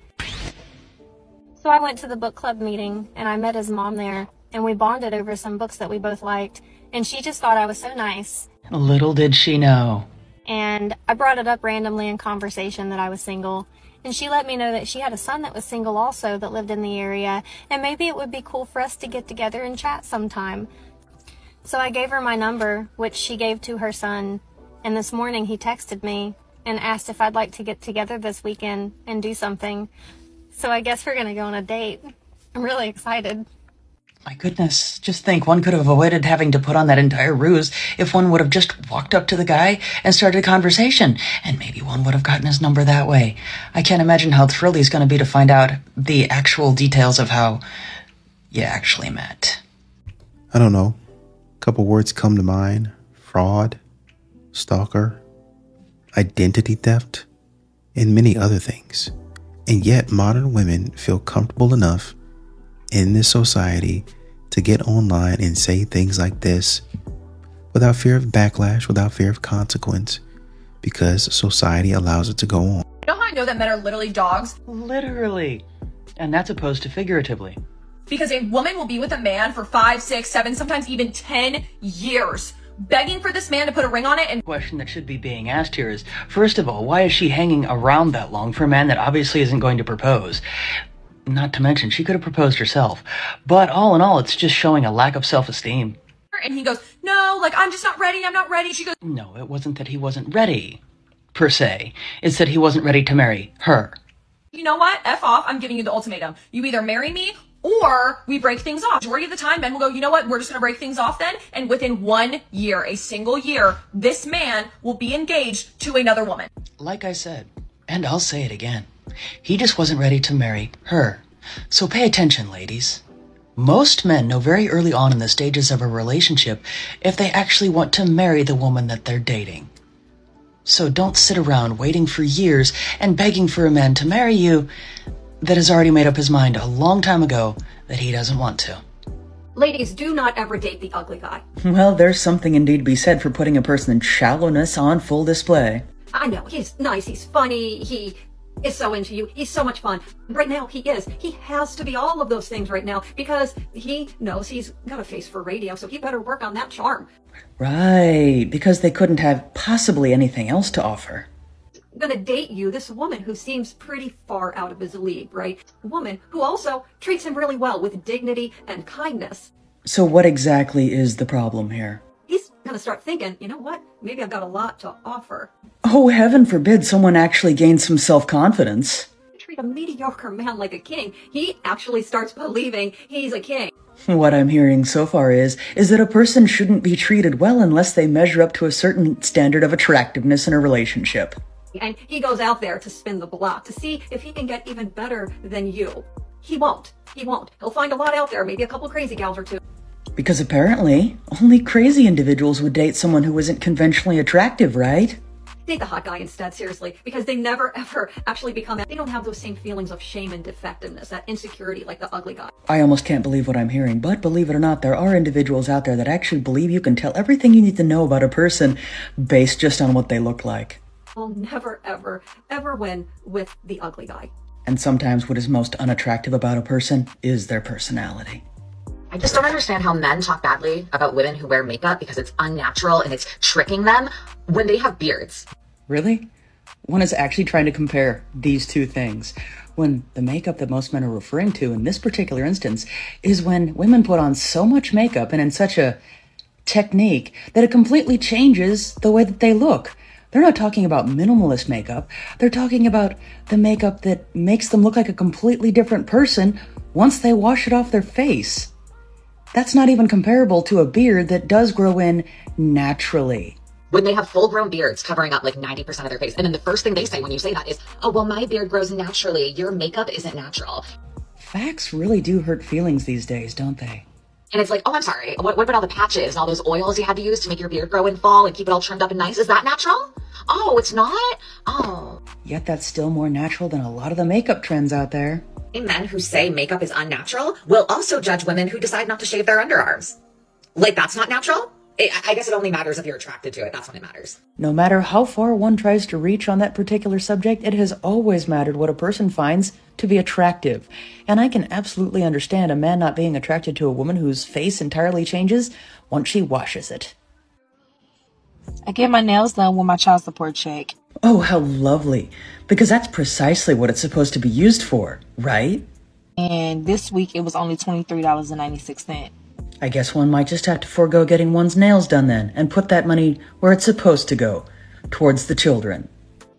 So I went to the book club meeting and I met his mom there, and we bonded over some books that we both liked, and she just thought I was so nice. Little did she know. And I brought it up randomly in conversation that I was single, and she let me know that she had a son that was single also that lived in the area, and maybe it would be cool for us to get together and chat sometime. So I gave her my number, which she gave to her son, and this morning he texted me and asked if I'd like to get together this weekend and do something. So I guess we're gonna go on a date. I'm really excited. My goodness, just think, one could have avoided having to put on that entire ruse if one would have just walked up to the guy and started a conversation, and maybe one would have gotten his number that way. I can't imagine how thrilled he's going to be to find out the actual details of how you actually met. I don't know. A couple words come to mind. Fraud, stalker, identity theft, and many other things. And yet modern women feel comfortable enough in this society to get online and say things like this without fear of backlash, without fear of consequence, because society allows it to go on. You know how I know that men are literally dogs? Literally. And that's opposed to figuratively. Because a woman will be with a man for 5, 6, 7, sometimes even 10 years, begging for this man to put a ring on it. And the question that should be being asked here is, first of all, why is she hanging around that long for a man that obviously isn't going to propose? Not to mention, she could have proposed herself. But all in all, it's just showing a lack of self-esteem. And he goes, no, like, I'm just not ready, I'm not ready. She goes, no, it wasn't that he wasn't ready, per se. It's that he wasn't ready to marry her. You know what? F off, I'm giving you the ultimatum. You either marry me or we break things off. Majority of the time, men will go, you know what? We're just going to break things off then. And within 1 year, a single year, this man will be engaged to another woman. Like I said, and I'll say it again, he just wasn't ready to marry her. So pay attention, ladies. Most men know very early on in the stages of a relationship if they actually want to marry the woman that they're dating. So don't sit around waiting for years and begging for a man to marry you that has already made up his mind a long time ago that he doesn't want to. Ladies, do not ever date the ugly guy. Well, there's something indeed to be said for putting a person's shallowness on full display. I know, he's nice, he's funny, he is so into you, he's so much fun. Right now, he is. He has to be all of those things right now because he knows he's got a face for radio, so he better work on that charm. Right, because they couldn't have possibly anything else to offer. Gonna date you, this woman who seems pretty far out of his league, right? A woman who also treats him really well with dignity and kindness. So what exactly is the problem here? He's gonna start thinking, you know what? Maybe I've got a lot to offer. Oh, heaven forbid someone actually gains some self-confidence. Treat a mediocre man like a king. He actually starts believing he's a king. What I'm hearing so far is that a person shouldn't be treated well unless they measure up to a certain standard of attractiveness in a relationship. And he goes out there to spin the block to see if he can get even better than you. He won't. He won't. He'll find a lot out there, maybe a couple crazy gals or two. Because apparently, only crazy individuals would date someone who isn't conventionally attractive, right? Date the hot guy instead, seriously, because they never ever actually become that. They don't have those same feelings of shame and defectiveness, that insecurity like the ugly guy. I almost can't believe what I'm hearing, but believe it or not, there are individuals out there that actually believe you can tell everything you need to know about a person based just on what they look like. Will never ever ever win with the ugly guy. And sometimes what is most unattractive about a person is their personality. I just don't understand how men talk badly about women who wear makeup because it's unnatural and it's tricking them when they have beards. Really? One is actually trying to compare these two things, when the makeup that most men are referring to in this particular instance is when women put on so much makeup and in such a technique that it completely changes the way that they look. They're not talking about minimalist makeup. They're talking about the makeup that makes them look like a completely different person once they wash it off their face. That's not even comparable to a beard that does grow in naturally. When they have full-grown beards covering up like 90% of their face. And then the first thing they say when you say that is, oh, well, my beard grows naturally. Your makeup isn't natural. Facts really do hurt feelings these days, don't they? And it's like, oh, I'm sorry. What about all the patches and all those oils you had to use to make your beard grow in fall and keep it all trimmed up and nice? Is that natural? Oh, it's not? Oh. Yet that's still more natural than a lot of the makeup trends out there. Men who say makeup is unnatural will also judge women who decide not to shave their underarms. Like, that's not natural? I guess it only matters if you're attracted to it. That's when it matters. No matter how far one tries to reach on that particular subject, it has always mattered what a person finds to be attractive. And I can absolutely understand a man not being attracted to a woman whose face entirely changes once she washes it. I get my nails done with my child support check. Oh, how lovely. Because that's precisely what it's supposed to be used for, right? And this week it was only $23.96. I guess one might just have to forego getting one's nails done then, and put that money where it's supposed to go, towards the children.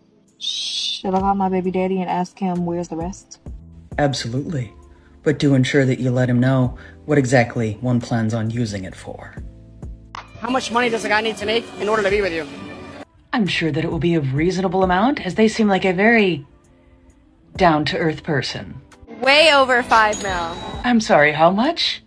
Should I call my baby daddy and ask him where's the rest? Absolutely. But do ensure that you let him know what exactly one plans on using it for. How much money does a guy need to make in order to be with you? I'm sure that it will be a reasonable amount, as they seem like a very down-to-earth person. Way over 5 mil. I'm sorry, how much?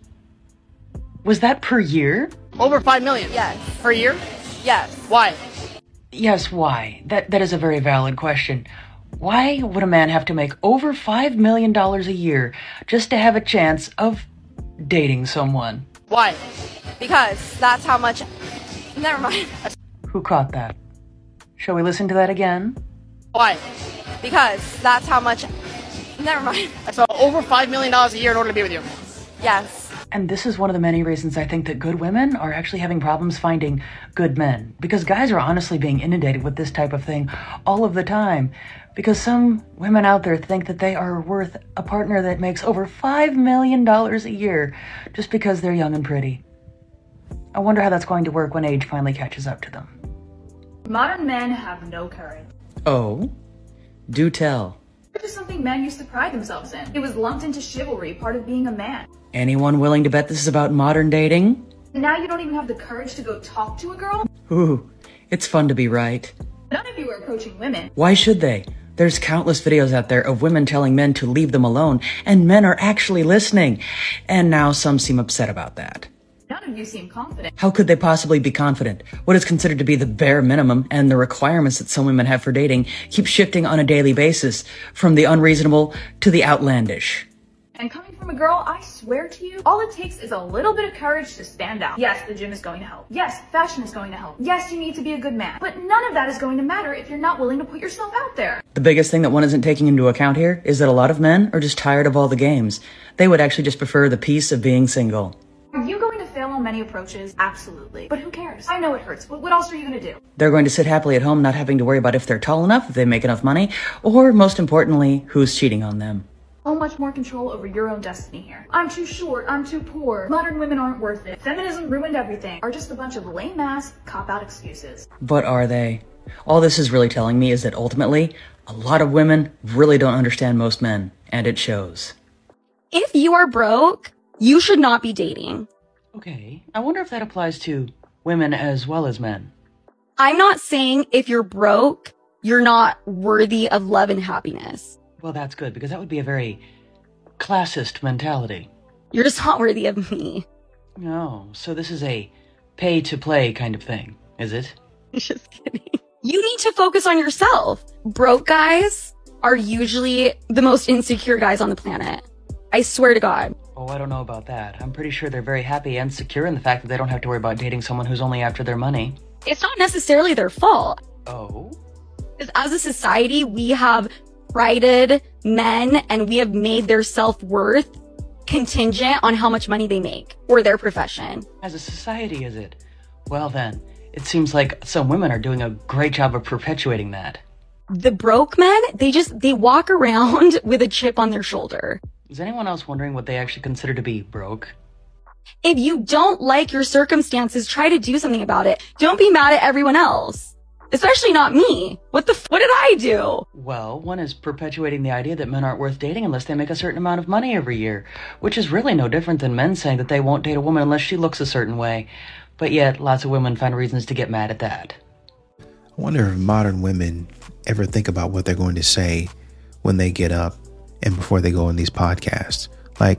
Was that per year? Over 5 million? Yes. Per year? Yes. Why? Yes, why? That is a very valid question. Why would a man have to make over $5 million a year just to have a chance of dating someone? Why? Because that's how much... Never mind. Who caught that? Shall we listen to that again? Why? Because that's how much... Never mind. So over $5 million a year in order to be with you? Yes. And this is one of the many reasons I think that good women are actually having problems finding good men. Because guys are honestly being inundated with this type of thing all of the time. Because some women out there think that they are worth a partner that makes over $5 million a year just because they're young and pretty. I wonder how that's going to work when age finally catches up to them. Modern men have no courage. Oh? Do tell. It was something men used to pride themselves in. It was lumped into chivalry, part of being a man. Anyone willing to bet this is about modern dating? Now you don't even have the courage to go talk to a girl? Ooh, it's fun to be right. None of you are approaching women. Why should they? There's countless videos out there of women telling men to leave them alone, and men are actually listening. And now some seem upset about that. None of you seem confident. How could they possibly be confident? What is considered to be the bare minimum and the requirements that some women have for dating keep shifting on a daily basis, from the unreasonable to the outlandish. And coming from a girl, I swear to you, all it takes is a little bit of courage to stand out. Yes, the gym is going to help. Yes, fashion is going to help. Yes, you need to be a good man. But none of that is going to matter if you're not willing to put yourself out there. The biggest thing that one isn't taking into account here is that a lot of men are just tired of all the games. They would actually just prefer the peace of being single. Are you going to fail on many approaches? Absolutely. But who cares? I know it hurts, but what else are you going to do? They're going to sit happily at home not having to worry about if they're tall enough, if they make enough money, or most importantly, who's cheating on them. So much more control over your own destiny here. I'm too short, I'm too poor, modern women aren't worth it, feminism ruined everything, are just a bunch of lame-ass, cop-out excuses. But are they? All this is really telling me is that ultimately, a lot of women really don't understand most men, and it shows. If you are broke, you should not be dating. Okay, I wonder if that applies to women as well as men. I'm not saying if you're broke, you're not worthy of love and happiness. Well, that's good, because that would be a very classist mentality. You're just not worthy of me. No, so this is a pay-to-play kind of thing, is it? Just kidding. You need to focus on yourself. Broke guys are usually the most insecure guys on the planet. I swear to God. Oh, I don't know about that. I'm pretty sure they're very happy and secure in the fact that they don't have to worry about dating someone who's only after their money. It's not necessarily their fault. Oh? As a society, we have prided men and we have made their self-worth contingent on how much money they make or their profession. As a society, is it? Well then, it seems like some women are doing a great job of perpetuating that. The broke men, they walk around with a chip on their shoulder. Is anyone else wondering what they actually consider to be broke? If you don't like your circumstances, try to do something about it. Don't be mad at everyone else. Especially not me. What did I do? Well, one is perpetuating the idea that men aren't worth dating unless they make a certain amount of money every year, which is really no different than men saying that they won't date a woman unless she looks a certain way. But yet, lots of women find reasons to get mad at that. I wonder if modern women ever think about what they're going to say when they get up and before they go on these podcasts. Like,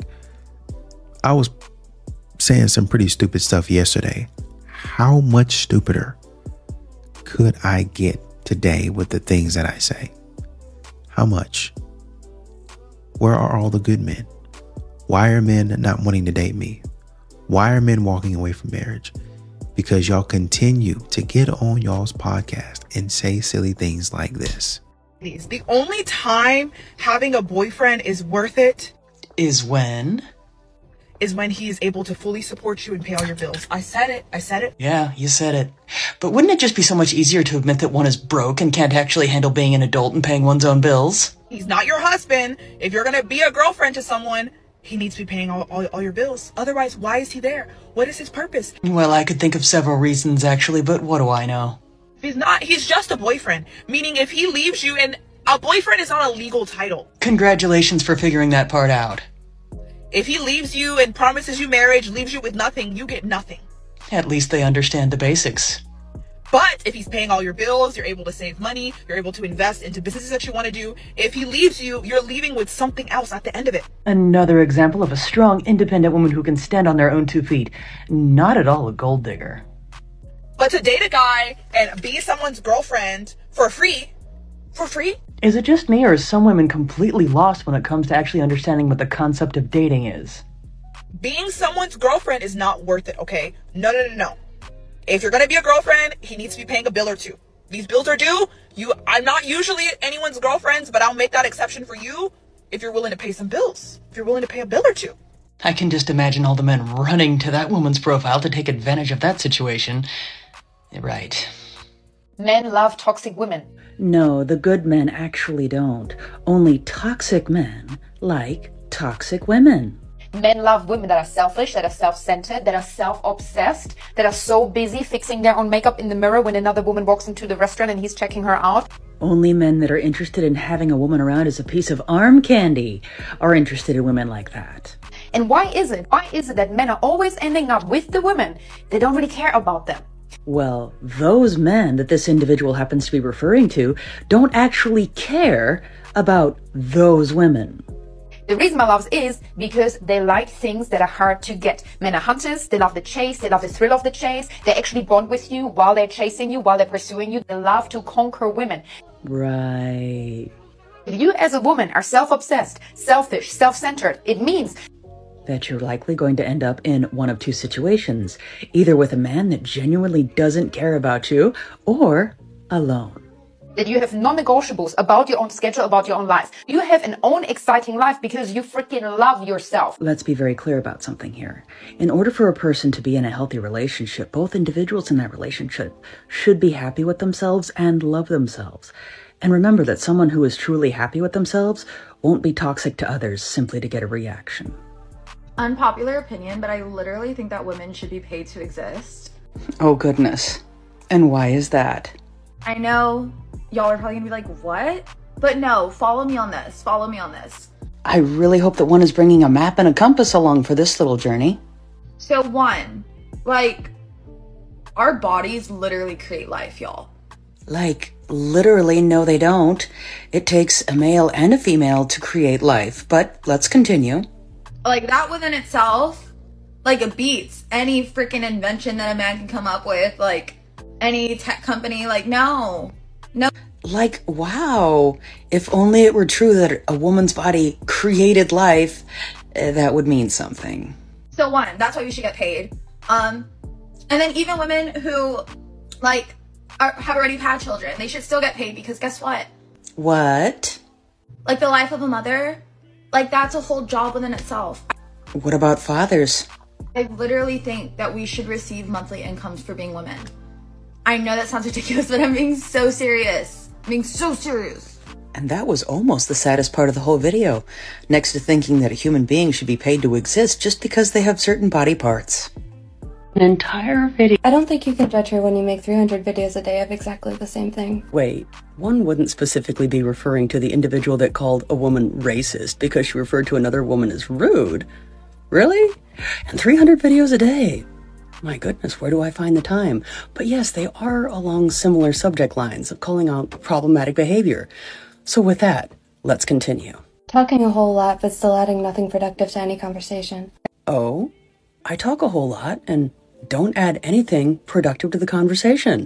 I was saying some pretty stupid stuff yesterday. How much stupider could I get today with the things that I say? How much? Where are all the good men? Why are men not wanting to date me? Why are men walking away from marriage? Because y'all continue to get on y'all's podcast and say silly things like this. The only time having a boyfriend is worth it is when he is able to fully support you and pay all your bills. I said it. Yeah, you said it. But wouldn't it just be so much easier to admit that one is broke and can't actually handle being an adult and paying one's own bills? He's not your husband. If you're going to be a girlfriend to someone, he needs to be paying all your bills. Otherwise, why is he there? What is his purpose? Well, I could think of several reasons, actually, but what do I know? He's just a boyfriend. Meaning if he leaves you, and a boyfriend is not a legal title. Congratulations for figuring that part out. If he leaves you and promises you marriage, leaves you with nothing, you get nothing. At least they understand the basics. But if he's paying all your bills, you're able to save money, you're able to invest into businesses that you want to do. If he leaves you, you're leaving with something else at the end of it. Another example of a strong, independent woman who can stand on their own 2 feet. Not at all a gold digger. But to date a guy and be someone's girlfriend for free? Is it just me, or is some women completely lost when it comes to actually understanding what the concept of dating is? Being someone's girlfriend is not worth it, okay? No. If you're gonna be a girlfriend, he needs to be paying a bill or two. These bills are due. I'm not usually anyone's girlfriend, but I'll make that exception for you if you're willing to pay some bills. If you're willing to pay a bill or two. I can just imagine all the men running to that woman's profile to take advantage of that situation. Right. Men love toxic women. No, the good men actually don't. Only toxic men like toxic women. Men love women that are selfish, that are self-centered, that are self-obsessed, that are so busy fixing their own makeup in the mirror when another woman walks into the restaurant and he's checking her out. Only men that are interested in having a woman around as a piece of arm candy are interested in women like that. And why is it that men are always ending up with the women? They don't really care about them. Well, those men that this individual happens to be referring to don't actually care about those women. The reason, my loves, is because they like things that are hard to get. Men are hunters. They love the chase. They love the thrill of the chase. They actually bond with you while they're chasing you, while they're pursuing you. They love to conquer women. Right. If you as a woman are self-obsessed, selfish, self-centered, it means that you're likely going to end up in one of two situations, either with a man that genuinely doesn't care about you, or alone. That you have non-negotiables about your own schedule, about your own life. You have an own exciting life because you freaking love yourself. Let's be very clear about something here. In order for a person to be in a healthy relationship, both individuals in that relationship should be happy with themselves and love themselves. And remember that someone who is truly happy with themselves won't be toxic to others simply to get a reaction. Unpopular opinion, but I literally think that women should be paid to exist. Oh goodness. And why is that? I know y'all are probably gonna be like, what? But no, follow me on this. Follow me on this. I really hope that one is bringing a map and a compass along for this little journey. So one, like, our bodies literally create life, y'all. Like, literally, no they don't. It takes a male and a female to create life, but let's continue. Like, that within itself, like, it beats any freaking invention that a man can come up with. Like, any tech company. Like, no. Like, wow, if only it were true that a woman's body created life, that would mean something. So one, that's why you should get paid. And then even women who like have already had children, they should still get paid, because guess what? What? Like the life of a mother, like that's a whole job within itself. What about fathers? I literally think that we should receive monthly incomes for being women. I know that sounds ridiculous, but I'm being so serious. I'm being so serious. And that was almost the saddest part of the whole video, next to thinking that a human being should be paid to exist just because they have certain body parts. An entire video. I don't think you can judge her when you make 300 videos a day of exactly the same thing. Wait, one wouldn't specifically be referring to the individual that called a woman racist because she referred to another woman as rude. Really? And 300 videos a day? My goodness, where do I find the time? But yes, they are along similar subject lines of calling out problematic behavior. So with that, let's continue. Talking a whole lot, but still adding nothing productive to any conversation. Oh, I talk a whole lot and don't add anything productive to the conversation.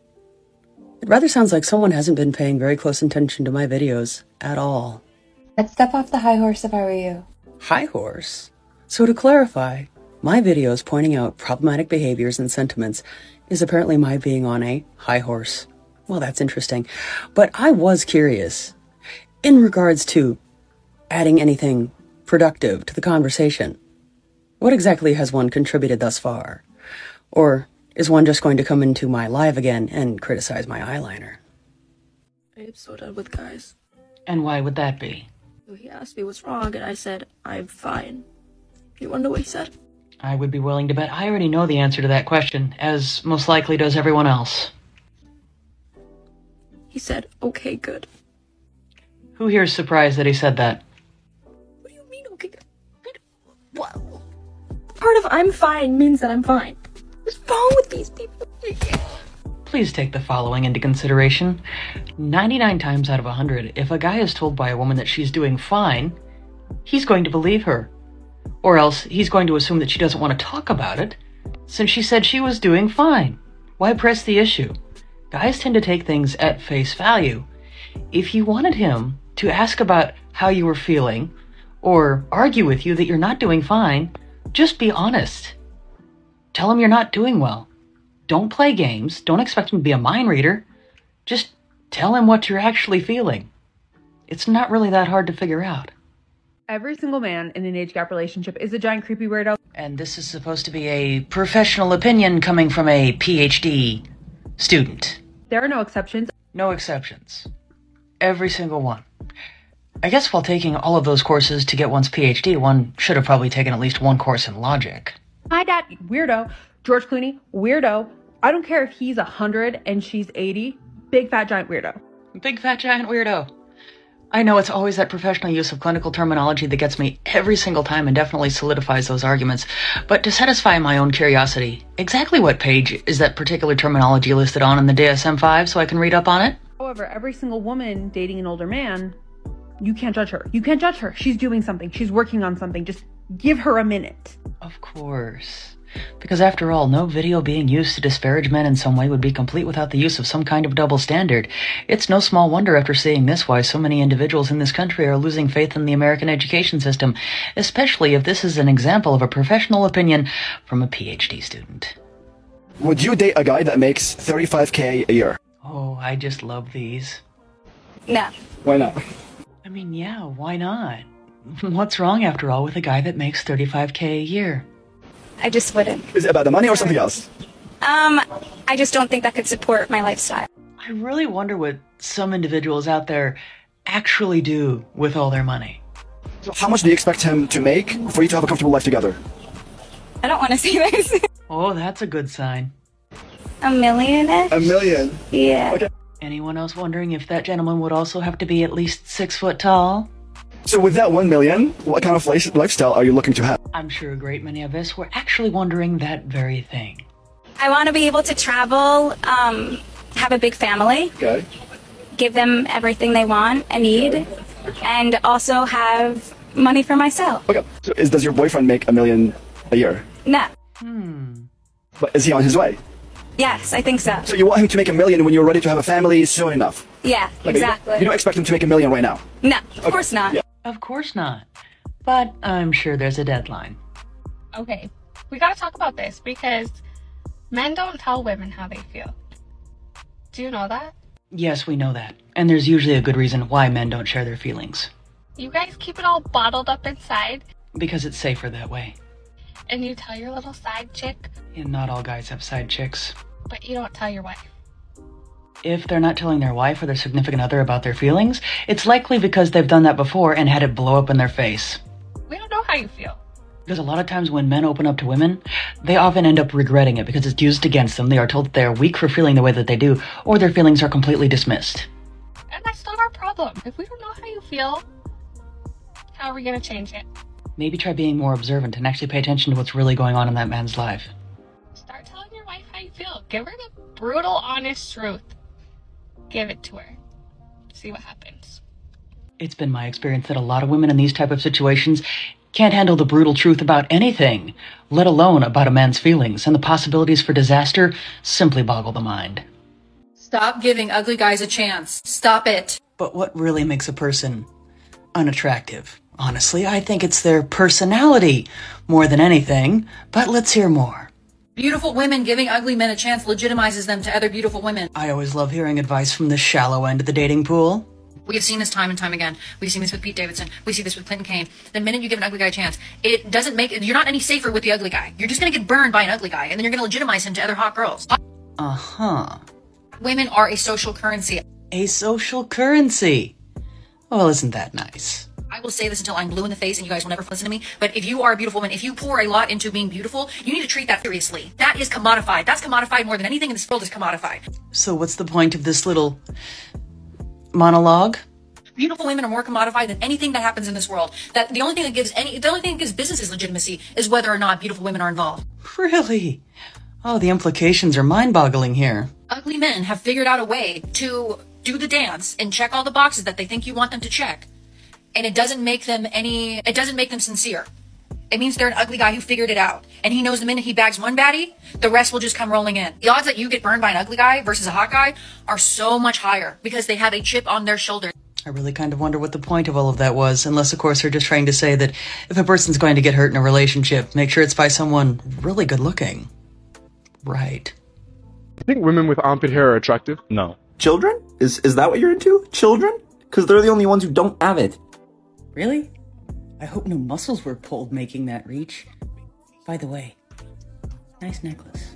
It rather sounds like someone hasn't been paying very close attention to my videos at all. I'd step off the high horse if I were you. High horse? So to clarify, my videos pointing out problematic behaviors and sentiments is apparently my being on a high horse. Well, that's interesting. But I was curious. In regards to adding anything productive to the conversation, what exactly has one contributed thus far? Or is one just going to come into my live again and criticize my eyeliner? I'm so done with guys. And why would that be? He asked me what's wrong, and I said, I'm fine. You wanna know what he said? I would be willing to bet I already know the answer to that question, as most likely does everyone else. He said, okay, good. Who here is surprised that he said that? What do you mean, okay, good? What? Part of I'm fine means that I'm fine. What's wrong with these people? Please take the following into consideration. 99 times out of 100, if a guy is told by a woman that she's doing fine, he's going to believe her. Or else he's going to assume that she doesn't want to talk about it, since she said she was doing fine. Why press the issue? Guys tend to take things at face value. If you wanted him to ask about how you were feeling, or argue with you that you're not doing fine, just be honest. Tell him you're not doing well. Don't play games. Don't expect him to be a mind reader. Just tell him what you're actually feeling. It's not really that hard to figure out. Every single man in an age gap relationship is a giant creepy weirdo. And this is supposed to be a professional opinion coming from a PhD student. There are no exceptions. No exceptions. Every single one. I guess while taking all of those courses to get one's PhD, one should have probably taken at least one course in logic. Hi, Dad. Weirdo. George Clooney. Weirdo. I don't care if he's 100 and she's 80. Big fat giant weirdo. Big fat giant weirdo. I know it's always that professional use of clinical terminology that gets me every single time and definitely solidifies those arguments. But to satisfy my own curiosity, exactly what page is that particular terminology listed on in the DSM-5 so I can read up on it? However, every single woman dating an older man, you can't judge her. You can't judge her. She's doing something. She's working on something. Just give her a minute. Of course. Because after all, no video being used to disparage men in some way would be complete without the use of some kind of double standard. It's no small wonder after seeing this why so many individuals in this country are losing faith in the American education system, especially if this is an example of a professional opinion from a PhD student. Would you date a guy that makes $35K a year? Oh, I just love these. No. Why not? I mean, yeah, why not? What's wrong, after all, with a guy that makes $35K a year? I just wouldn't. Is it about the money or something else? I just don't think that could support my lifestyle. I really wonder what some individuals out there actually do with all their money. So how much do you expect him to make for you to have a comfortable life together? I don't want to say this. Oh, that's a good sign. $1 million-ish? $1 million? Yeah. Okay. Anyone else wondering if that gentleman would also have to be at least 6 foot tall? So with that $1 million, what kind of lifestyle are you looking to have? I'm sure a great many of us were actually wondering that very thing. I want to be able to travel, have a big family. Okay. Give them everything they want and need, and also have money for myself. Okay. So does your boyfriend make $1 million a year? No. But is he on his way? Yes, I think so. So you want him to make $1 million when you're ready to have a family soon enough? Yeah, Like, exactly. You don't expect him to make $1 million right now? No, of course not. Yeah. Of course not. But I'm sure there's a deadline. Okay, we gotta talk about this because men don't tell women how they feel. Do you know that? Yes, we know that. And there's usually a good reason why men don't share their feelings. You guys keep it all bottled up inside, Because it's safer that way. and you tell your little side chick, And not all guys have side chicks. but you don't tell your wife. If they're not telling their wife or their significant other about their feelings, it's likely because they've done that before and had it blow up in their face. We don't know how you feel. Because a lot of times when men open up to women, they often end up regretting it because it's used against them. They are told that they are weak for feeling the way that they do, or their feelings are completely dismissed. And that's not our problem. If we don't know how you feel, how are we gonna change it? Maybe try being more observant and actually pay attention to what's really going on in that man's life. Start telling your wife how you feel. Give her the brutal, honest truth. Give it to her. See what happens. It's been my experience that a lot of women in these type of situations can't handle the brutal truth about anything, let alone about a man's feelings, and the possibilities for disaster simply boggle the mind. Stop giving ugly guys a chance. Stop it. But what really makes a person unattractive? Honestly, I think it's their personality more than anything, but let's hear more. Beautiful women giving ugly men a chance legitimizes them to other beautiful women. I always love hearing advice from the shallow end of the dating pool. We have seen this time and time again. We've seen this with Pete Davidson. We see this with Clinton Kane. The minute you give an ugly guy a chance, it doesn't make, you're not any safer with the ugly guy. You're just going to get burned by an ugly guy, and then you're going to legitimize him to other hot girls. Uh-huh. Women are a social currency. A social currency. Well, isn't that nice? I will say this until I'm blue in the face and you guys will never listen to me, but if you are a beautiful woman, if you pour a lot into being beautiful, you need to treat that seriously. That is commodified. That's commodified more than anything in this world is commodified. So what's the point of this little monologue? Beautiful women are more commodified than anything that happens in this world. That the only thing that gives businesses legitimacy is whether or not beautiful women are involved. Really? Oh, the implications are mind-boggling here. Ugly men have figured out a way to do the dance and check all the boxes that they think you want them to check. And it doesn't make them sincere. It means they're an ugly guy who figured it out. And he knows the minute he bags one baddie, the rest will just come rolling in. The odds that you get burned by an ugly guy versus a hot guy are so much higher because they have a chip on their shoulder. I really kind of wonder what the point of all of that was, unless, of course, they're just trying to say that if a person's going to get hurt in a relationship, make sure it's by someone really good looking. Right. I think women with armpit hair are attractive. No. Children? Is that what you're into? Children? Because they're the only ones who don't have it. Really? I hope no muscles were pulled making that reach. By the way, nice necklace.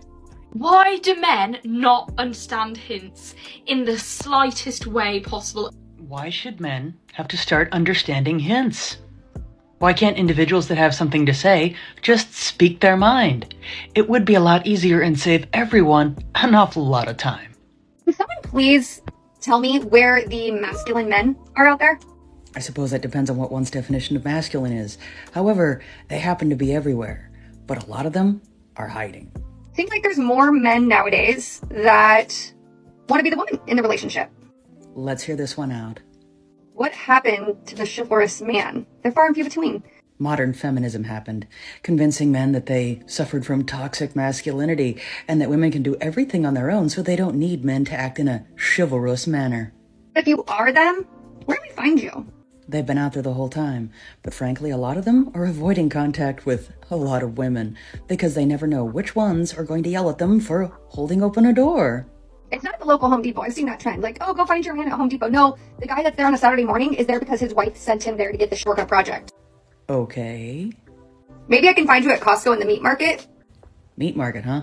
Why do men not understand hints in the slightest way possible? Why should men have to start understanding hints? Why can't individuals that have something to say just speak their mind? It would be a lot easier and save everyone an awful lot of time. Can someone please tell me where the masculine men are out there? I suppose that depends on what one's definition of masculine is. However, they happen to be everywhere, but a lot of them are hiding. Seems like there's more men nowadays that want to be the woman in the relationship. Let's hear this one out. What happened to the chivalrous man? They're far and few between. Modern feminism happened, convincing men that they suffered from toxic masculinity and that women can do everything on their own so they don't need men to act in a chivalrous manner. If you are them, where do we find you? They've been out there the whole time, but frankly, a lot of them are avoiding contact with a lot of women because they never know which ones are going to yell at them for holding open a door. It's not at the local Home Depot. I've seen that trend. Like, oh, go find your man at Home Depot. No, the guy that's there on a Saturday morning is there because his wife sent him there to get the shortcut project. Okay. Maybe I can find you at Costco in the meat market. Meat market, huh?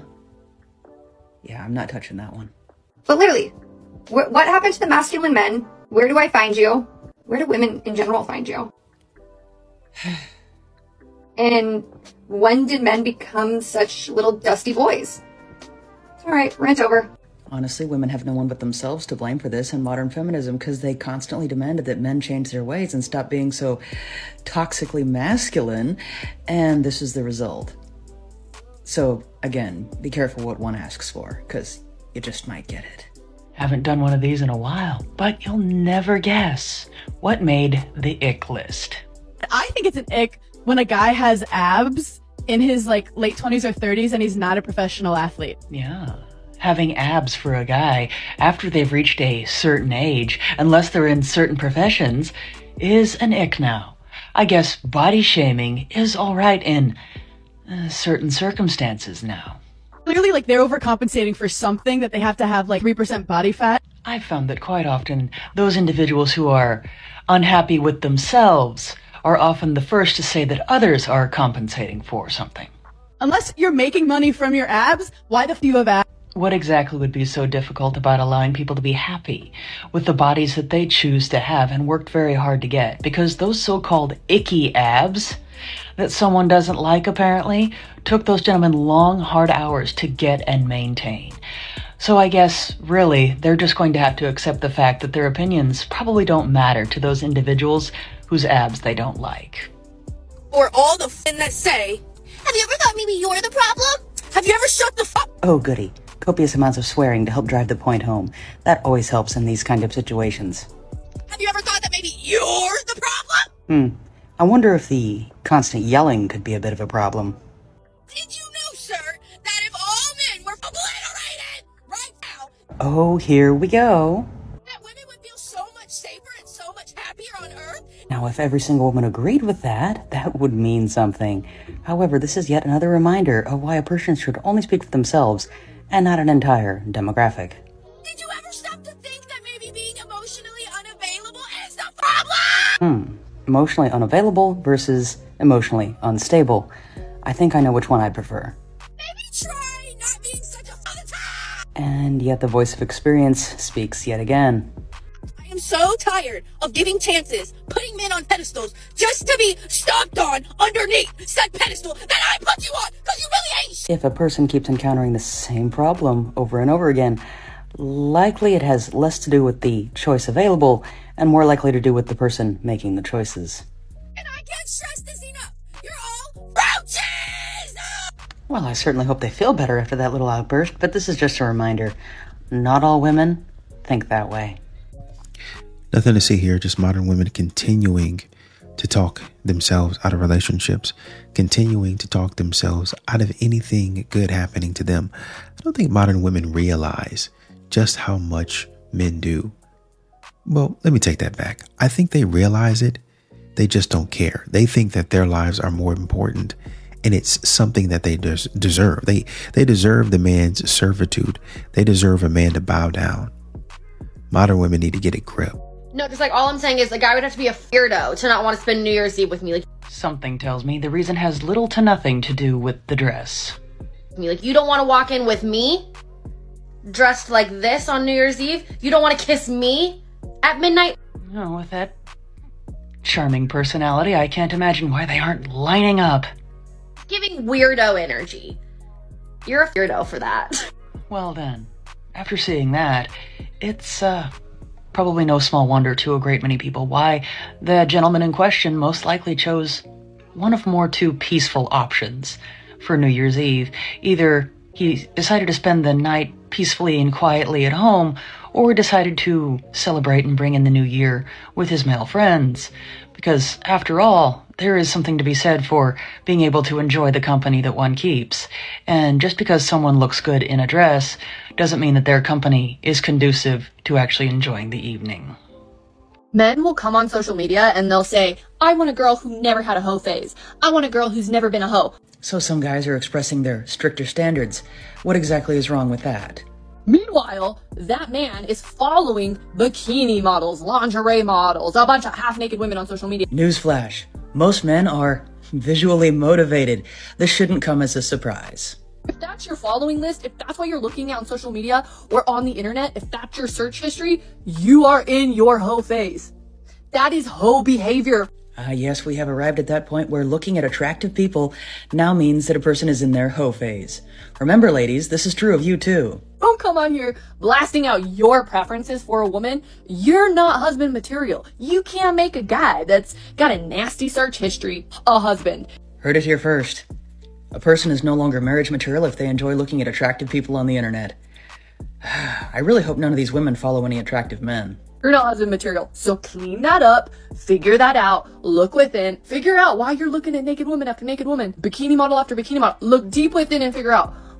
Yeah, I'm not touching that one. But literally, what happened to the masculine men? Where do I find you? Where do women in general find you? And when did men become such little dusty boys? All right, rant over. Honestly, women have no one but themselves to blame for this and modern feminism because they constantly demanded that men change their ways and stop being so toxically masculine, and this is the result. So, again, be careful what one asks for, because you just might get it. Haven't done one of these in a while, but you'll never guess what made the ick list. I think it's an ick when a guy has abs in his late 20s or 30s and he's not a professional athlete. Yeah. having abs for a guy after they've reached a certain age, unless they're in certain professions, is an ick now. I guess body shaming is alright in certain circumstances now. Clearly, like, they're overcompensating for something that they have to have, like, 3% body fat. I've found that quite often those individuals who are unhappy with themselves are often the first to say that others are compensating for something. Unless you're making money from your abs, why the f do you have abs? What exactly would be so difficult about allowing people to be happy with the bodies that they choose to have and worked very hard to get? Because those so-called icky abs that someone doesn't like, apparently, took those gentlemen long, hard hours to get and maintain. So I guess, really, they're just going to have to accept the fact that their opinions probably don't matter to those individuals whose abs they don't like. Or all the f***ing that say, have you ever thought maybe you're the problem? Have you ever shut the f***? Oh, goody. Copious amounts of swearing to help drive the point home. That always helps in these kind of situations. Have you ever thought that maybe you're the problem? I wonder if the constant yelling could be a bit of a problem. Did you know, sir, that if all men were obliterated right now, Oh, here we go. that women would feel so much safer and so much happier on Earth? Now, if every single woman agreed with that, that would mean something. However, this is yet another reminder of why a person should only speak for themselves and not an entire demographic. Did you ever stop to think that maybe being emotionally unavailable is the problem? Emotionally unavailable versus emotionally unstable. I think I know which one I'd prefer. Maybe try not being such a f***. And yet the voice of experience speaks yet again. I am so tired of giving chances, putting men on pedestals, just to be stomped on underneath said pedestal that I put you on, because you really ain't shit. If a person keeps encountering the same problem over and over again, likely it has less to do with the choice available and more likely to do with the person making the choices. And I can't stress this enough. You're all roaches! Well, I certainly hope they feel better after that little outburst, but this is just a reminder. Not all women think that way. Nothing to see here, just modern women continuing to talk themselves out of relationships, continuing to talk themselves out of anything good happening to them. I don't think modern women realize just how much men do. Well, let me take that back. I think they realize it. They just don't care. They think that their lives are more important, and it's something that they deserve. They deserve the man's servitude. They deserve a man to bow down. Modern women need to get a grip. No, because like all I'm saying is a guy would have to be a weirdo to not want to spend New Year's Eve with me. Like Something tells me the reason has little to nothing to do with the dress. you don't want to walk in with me dressed like this on New Year's Eve. You don't want to kiss me at midnight. No, with that charming personality, I can't imagine why they aren't lining up. Giving weirdo energy. You're a weirdo for that. Well then, after seeing that, it's probably no small wonder to a great many people why the gentleman in question most likely chose one of more two peaceful options for New Year's Eve. Either he decided to spend the night peacefully and quietly at home, or decided to celebrate and bring in the new year with his male friends. Because, after all, there is something to be said for being able to enjoy the company that one keeps. And just because someone looks good in a dress doesn't mean that their company is conducive to actually enjoying the evening. Men will come on social media and they'll say, I want a girl who never had a hoe phase. I want a girl who's never been a hoe. So some guys are expressing their stricter standards. What exactly is wrong with that? Meanwhile, that man is following bikini models, lingerie models, a bunch of half-naked women on social media. Newsflash. Most men are visually motivated. This shouldn't come as a surprise. If that's your following list, if that's what you're looking at on social media or on the internet, if that's your search history, you are in your hoe phase. That is hoe behavior. Yes, we have arrived at that point where looking at attractive people now means that a person is in their hoe phase. Remember, ladies, this is true of you too. Don't come on here blasting out your preferences for a woman. You're not husband material. You can't make a guy that's got a nasty search history a husband. Heard it here first. A person is no longer marriage material if they enjoy looking at attractive people on the internet. I really hope none of these women follow any attractive men. You're not husband material. So clean that up, figure that out, look within, figure out why you're looking at naked woman after naked woman, bikini model after bikini model. Look deep within and figure out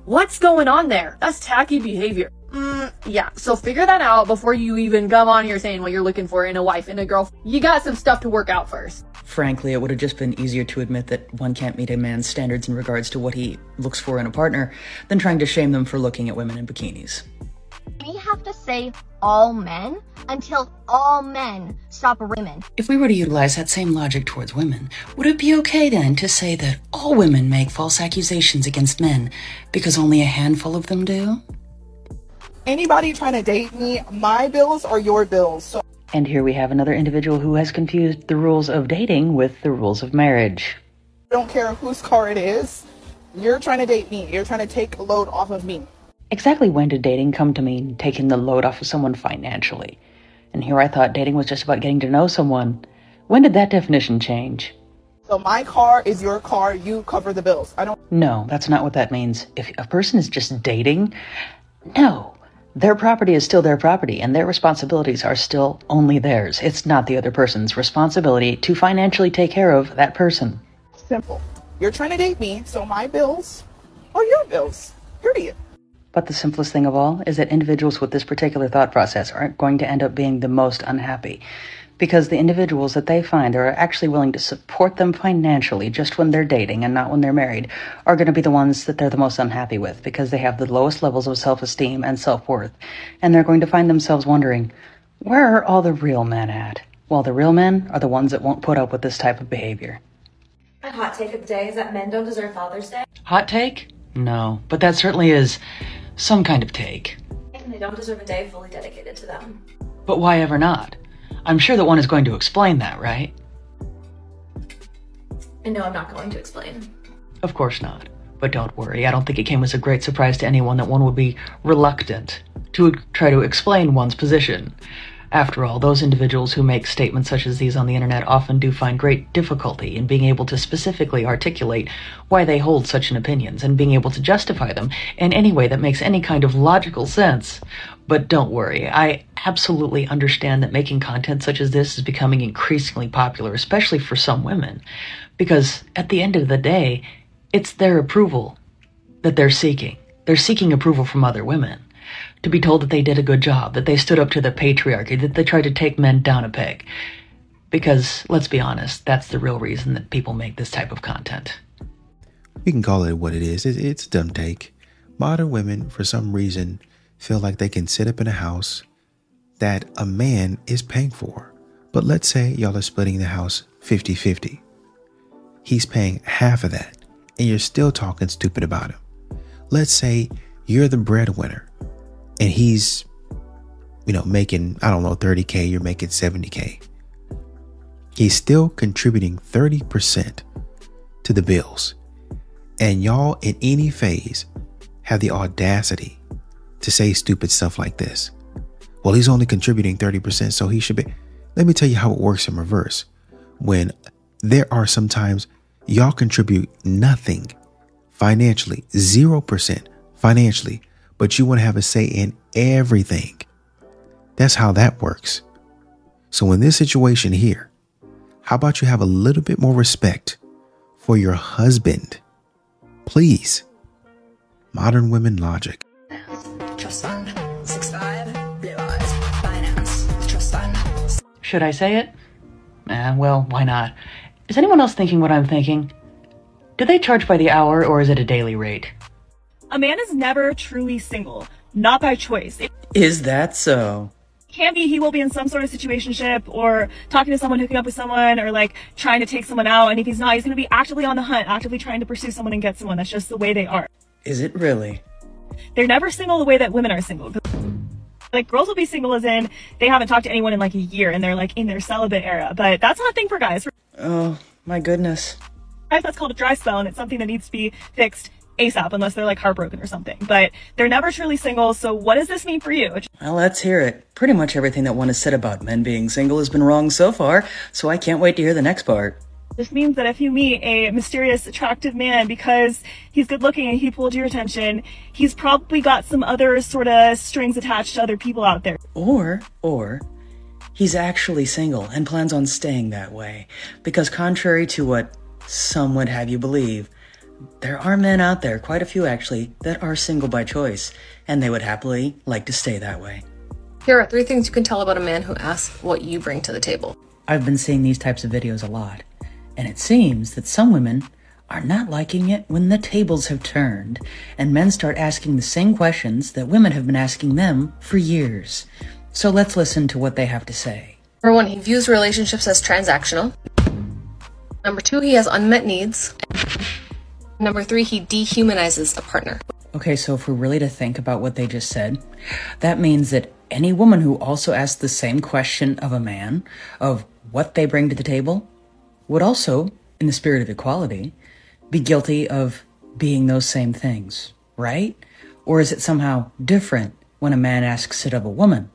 What's going on there? That's tacky behavior. Yeah, so figure that out before you even come on here saying what you're looking for in a wife and a girlfriend. You got some stuff to work out first. Frankly, it would have just been easier to admit that one can't meet a man's standards in regards to what he looks for in a partner than trying to shame them for looking at women in bikinis. We have to say all men until all men stop women. If we were to utilize that same logic towards women, would it be okay then to say that all women make false accusations against men because only a handful of them do? Anybody trying to date me, my bills are your bills. So And here we have another individual who has confused the rules of dating with the rules of marriage. I don't care whose car it is. You're trying to date me. You're trying to take a load off of me. Exactly when did dating come to mean taking the load off of someone financially? And here I thought dating was just about getting to know someone. When did that definition change? So my car is your car. You cover the bills. I don't. No, that's not what that means. If a person is just dating, no. Their property is still their property, and their responsibilities are still only theirs. It's not the other person's responsibility to financially take care of that person. Simple. You're trying to date me, so my bills are your bills. Period. But the simplest thing of all is that individuals with this particular thought process aren't going to end up being the most unhappy, because the individuals that they find are actually willing to support them financially just when they're dating and not when they're married are going to be the ones that they're the most unhappy with, because they have the lowest levels of self-esteem and self-worth. And they're going to find themselves wondering, where are all the real men at? Well, the real men are the ones that won't put up with this type of behavior. My hot take of the day is that men don't deserve Father's Day. Hot take? No, but that certainly is some kind of take. And they don't deserve a day fully dedicated to them. But why ever not? I'm sure that one is going to explain that, right? And no, I'm not going to explain. Of course not. But don't worry, I don't think it came as a great surprise to anyone that one would be reluctant to try to explain one's position. After all, those individuals who make statements such as these on the internet often do find great difficulty in being able to specifically articulate why they hold such an opinions and being able to justify them in any way that makes any kind of logical sense. But don't worry, I absolutely understand that making content such as this is becoming increasingly popular, especially for some women, because at the end of the day, it's their approval that they're seeking. They're seeking approval from other women. To be told that they did a good job, that they stood up to the patriarchy, that they tried to take men down a peg. Because, let's be honest, that's the real reason that people make this type of content. We can call it what it is. It's a dumb take. Modern women, for some reason, feel like they can sit up in a house that a man is paying for. But let's say y'all are splitting the house 50-50. He's paying half of that, and you're still talking stupid about him. Let's say you're the breadwinner, and he's, making, 30K, you're making 70K. He's still contributing 30% to the bills. And y'all in any phase have the audacity to say stupid stuff like this. Well, he's only contributing 30%, so he should be. Let me tell you how it works in reverse. When there are sometimes y'all contribute nothing financially, 0% financially, but you want to have a say in everything. That's how that works. So in this situation here, how about you have a little bit more respect for your husband? Please. Modern women logic. Trust fund, 6'5", blue eyes, finance, trust fund. Should I say it? Well, why not? Is anyone else thinking what I'm thinking? Do they charge by the hour or is it a daily rate? A man is never truly single, not by choice. It Is that so? can be he will be in some sort of situationship or talking to someone, hooking up with someone, or like trying to take someone out. And if he's not, he's going to be actively on the hunt, actively trying to pursue someone and get someone. That's just the way they are. Is it really? They're never single the way that women are single. Like girls will be single as in they haven't talked to anyone in like a year and they're like in their celibate era. But that's not a thing for guys. Oh, my goodness. That's called a dry spell, and it's something that needs to be fixed ASAP unless they're like heartbroken or something. But they're never truly single. So what does this mean for you? Well, let's hear it. Pretty much everything that one has said about men being single has been wrong so far, so I can't wait to hear the next part. This means that if you meet a mysterious, attractive man because he's good looking and he pulled your attention, he's probably got some other sort of strings attached to other people out there. Or he's actually single and plans on staying that way. Because contrary to what some would have you believe, there are men out there, quite a few actually, that are single by choice, and they would happily like to stay that way. Here are 3 things you can tell about a man who asks what you bring to the table. I've been seeing these types of videos a lot, and it seems that some women are not liking it when the tables have turned, and men start asking the same questions that women have been asking them for years. So let's listen to what they have to say. Number 1, he views relationships as transactional. Number 2, he has unmet needs. Number 3, he dehumanizes a partner. Okay, so if we're really to think about what they just said, that means that any woman who also asks the same question of a man, of what they bring to the table, would also, in the spirit of equality, be guilty of being those same things, right? Or is it somehow different when a man asks it of a woman?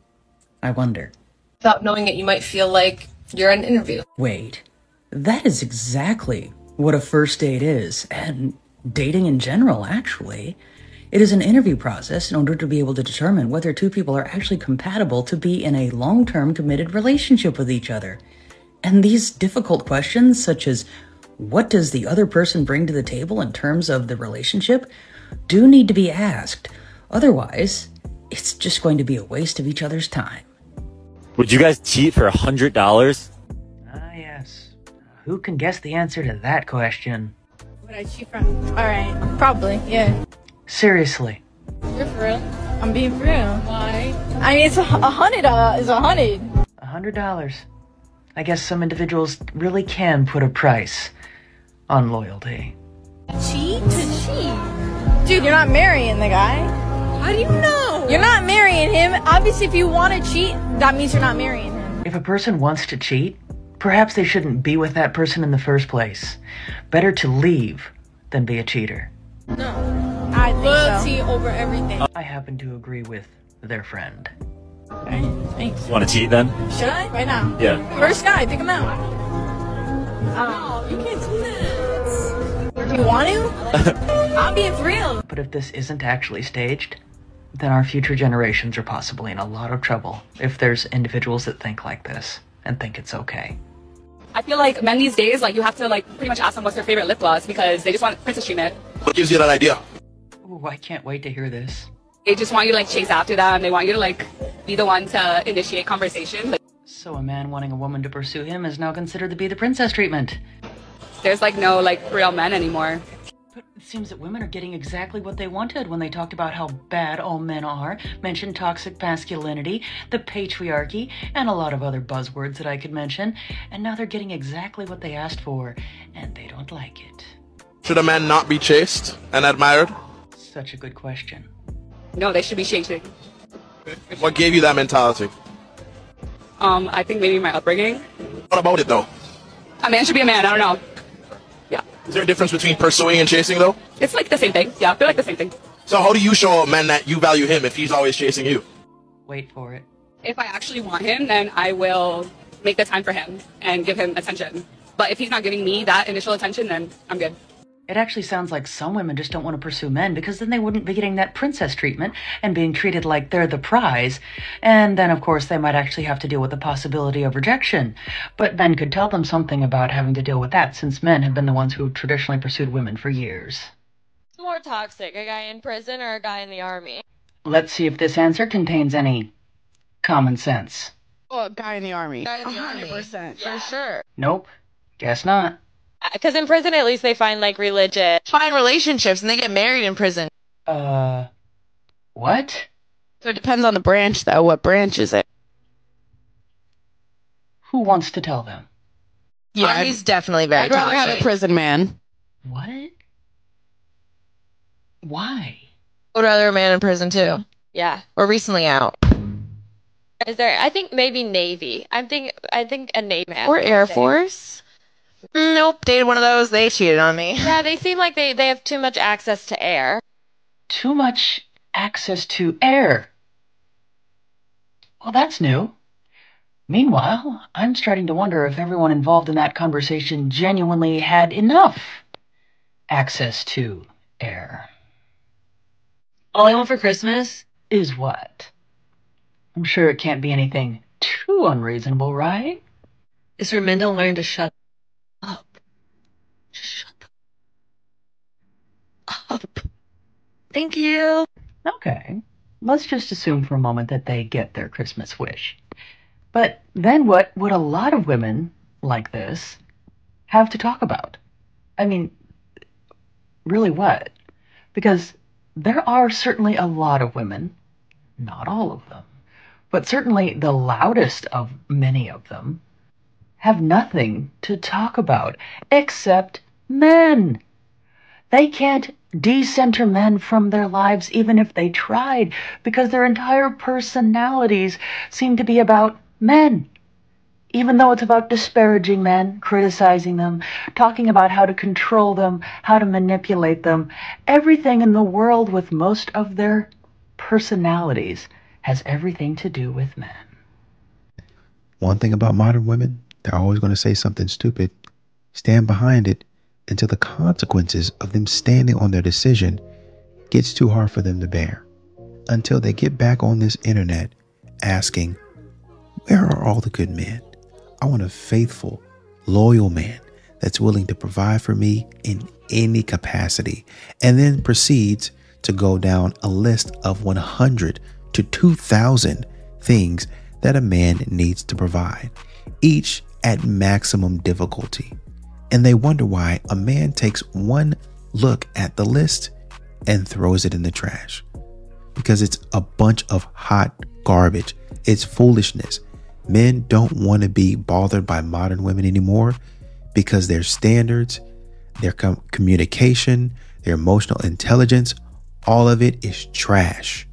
I wonder. Without knowing it, you might feel like you're at an interview. Wait, that is exactly what a first date is, and dating in general, actually. It is an interview process in order to be able to determine whether two people are actually compatible to be in a long-term committed relationship with each other. And these difficult questions, such as what does the other person bring to the table in terms of the relationship, do need to be asked. Otherwise, it's just going to be a waste of each other's time. Would you guys cheat for $100? Ah, yes. Who can guess the answer to that question? Would I cheat from? Alright, probably, yeah. Seriously. You're for real? I'm being for real. Why? I mean, it's $100. It's $100. $100. I guess some individuals really can put a price on loyalty. Cheat to cheat? Dude, you're not marrying the guy. How do you know? You're not marrying him. Obviously, if you want to cheat, that means you're not marrying him. If a person wants to cheat, perhaps they shouldn't be with that person in the first place. Better to leave than be a cheater. No. I think loyalty over everything. I happen to agree with their friend. Okay, thanks. You want to cheat then? Should I? Right now? Yeah. First guy, pick him out. Oh, you can't do this. Do you want to? I'm being for real. But if this isn't actually staged, then our future generations are possibly in a lot of trouble if there's individuals that think like this and think it's okay. I feel like men these days, like, you have to, like, pretty much ask them what's their favorite lip gloss because they just want princess treatment. What gives you that idea? Ooh, I can't wait to hear this. They just want you to, like, chase after them. They want you to, like, be the one to initiate conversation. Like, so a man wanting a woman to pursue him is now considered to be the princess treatment. there's, like, no, like, real men anymore. But it seems that women are getting exactly what they wanted when they talked about how bad all men are, mentioned toxic masculinity, the patriarchy, and a lot of other buzzwords that I could mention, and now they're getting exactly what they asked for, and they don't like it. Should a man not be chased and admired? Such a good question. No, they should be chasing. What gave you that mentality? I think maybe my upbringing. What about it, though? A man should be a man, I don't know. Yeah. Is there a difference between pursuing and chasing, though? It's like the same thing. Yeah, they're like the same thing. So how do you show a man that you value him if he's always chasing you? Wait for it. If I actually want him, then I will make the time for him and give him attention. But if he's not giving me that initial attention, then I'm good. It actually sounds like some women just don't want to pursue men because then they wouldn't be getting that princess treatment and being treated like they're the prize. And then, of course, they might actually have to deal with the possibility of rejection. But men could tell them something about having to deal with that since men have been the ones who traditionally pursued women for years. What's more toxic, a guy in prison or a guy in the army? Let's see if this answer contains any common sense. Oh, a guy in the army. Guy in the 100%. For sure. Nope. Guess not. Because in prison, at least they find, like, religion. Find relationships and they get married in prison. What? So it depends on the branch, though. What branch is it? Who wants to tell them? Yeah, Army's definitely very I'd rather toxic. have a prison man. What? Why? I'd rather a man in prison, too. Yeah. Or recently out. Is there? I think maybe Navy. I think a Navy man. Or Air Force. Nope, dated one of those. They cheated on me. Yeah, they seem like they have too much access to air. Too much access to air. Well, that's new. Meanwhile, I'm starting to wonder if everyone involved in that conversation genuinely had enough access to air. All I want for Christmas is what? I'm sure it can't be anything too unreasonable, right? Is for men to learn to shut up. up. Thank you. Okay, let's just assume for a moment that they get their Christmas wish. But then what would a lot of women like this have to talk about? I mean, really what? Because there are certainly a lot of women, not all of them, but certainly the loudest of many of them, have nothing to talk about except men. They can't decenter men from their lives even if they tried, because their entire personalities seem to be about men. Even though it's about disparaging men, criticizing them, talking about how to control them, how to manipulate them, everything in the world with most of their personalities has everything to do with men. One thing about modern women, they're always going to say something stupid, stand behind it until the consequences of them standing on their decision gets too hard for them to bear. Until they get back on this internet asking, where are all the good men? I want a faithful, loyal man that's willing to provide for me in any capacity, and then proceeds to go down a list of 100 to 2,000 things that a man needs to provide, each at maximum difficulty. And they wonder why a man takes one look at the list and throws it in the trash. Because it's a bunch of hot garbage. It's foolishness. Men don't want to be bothered by modern women anymore because their standards, their communication, their emotional intelligence, all of it is trash.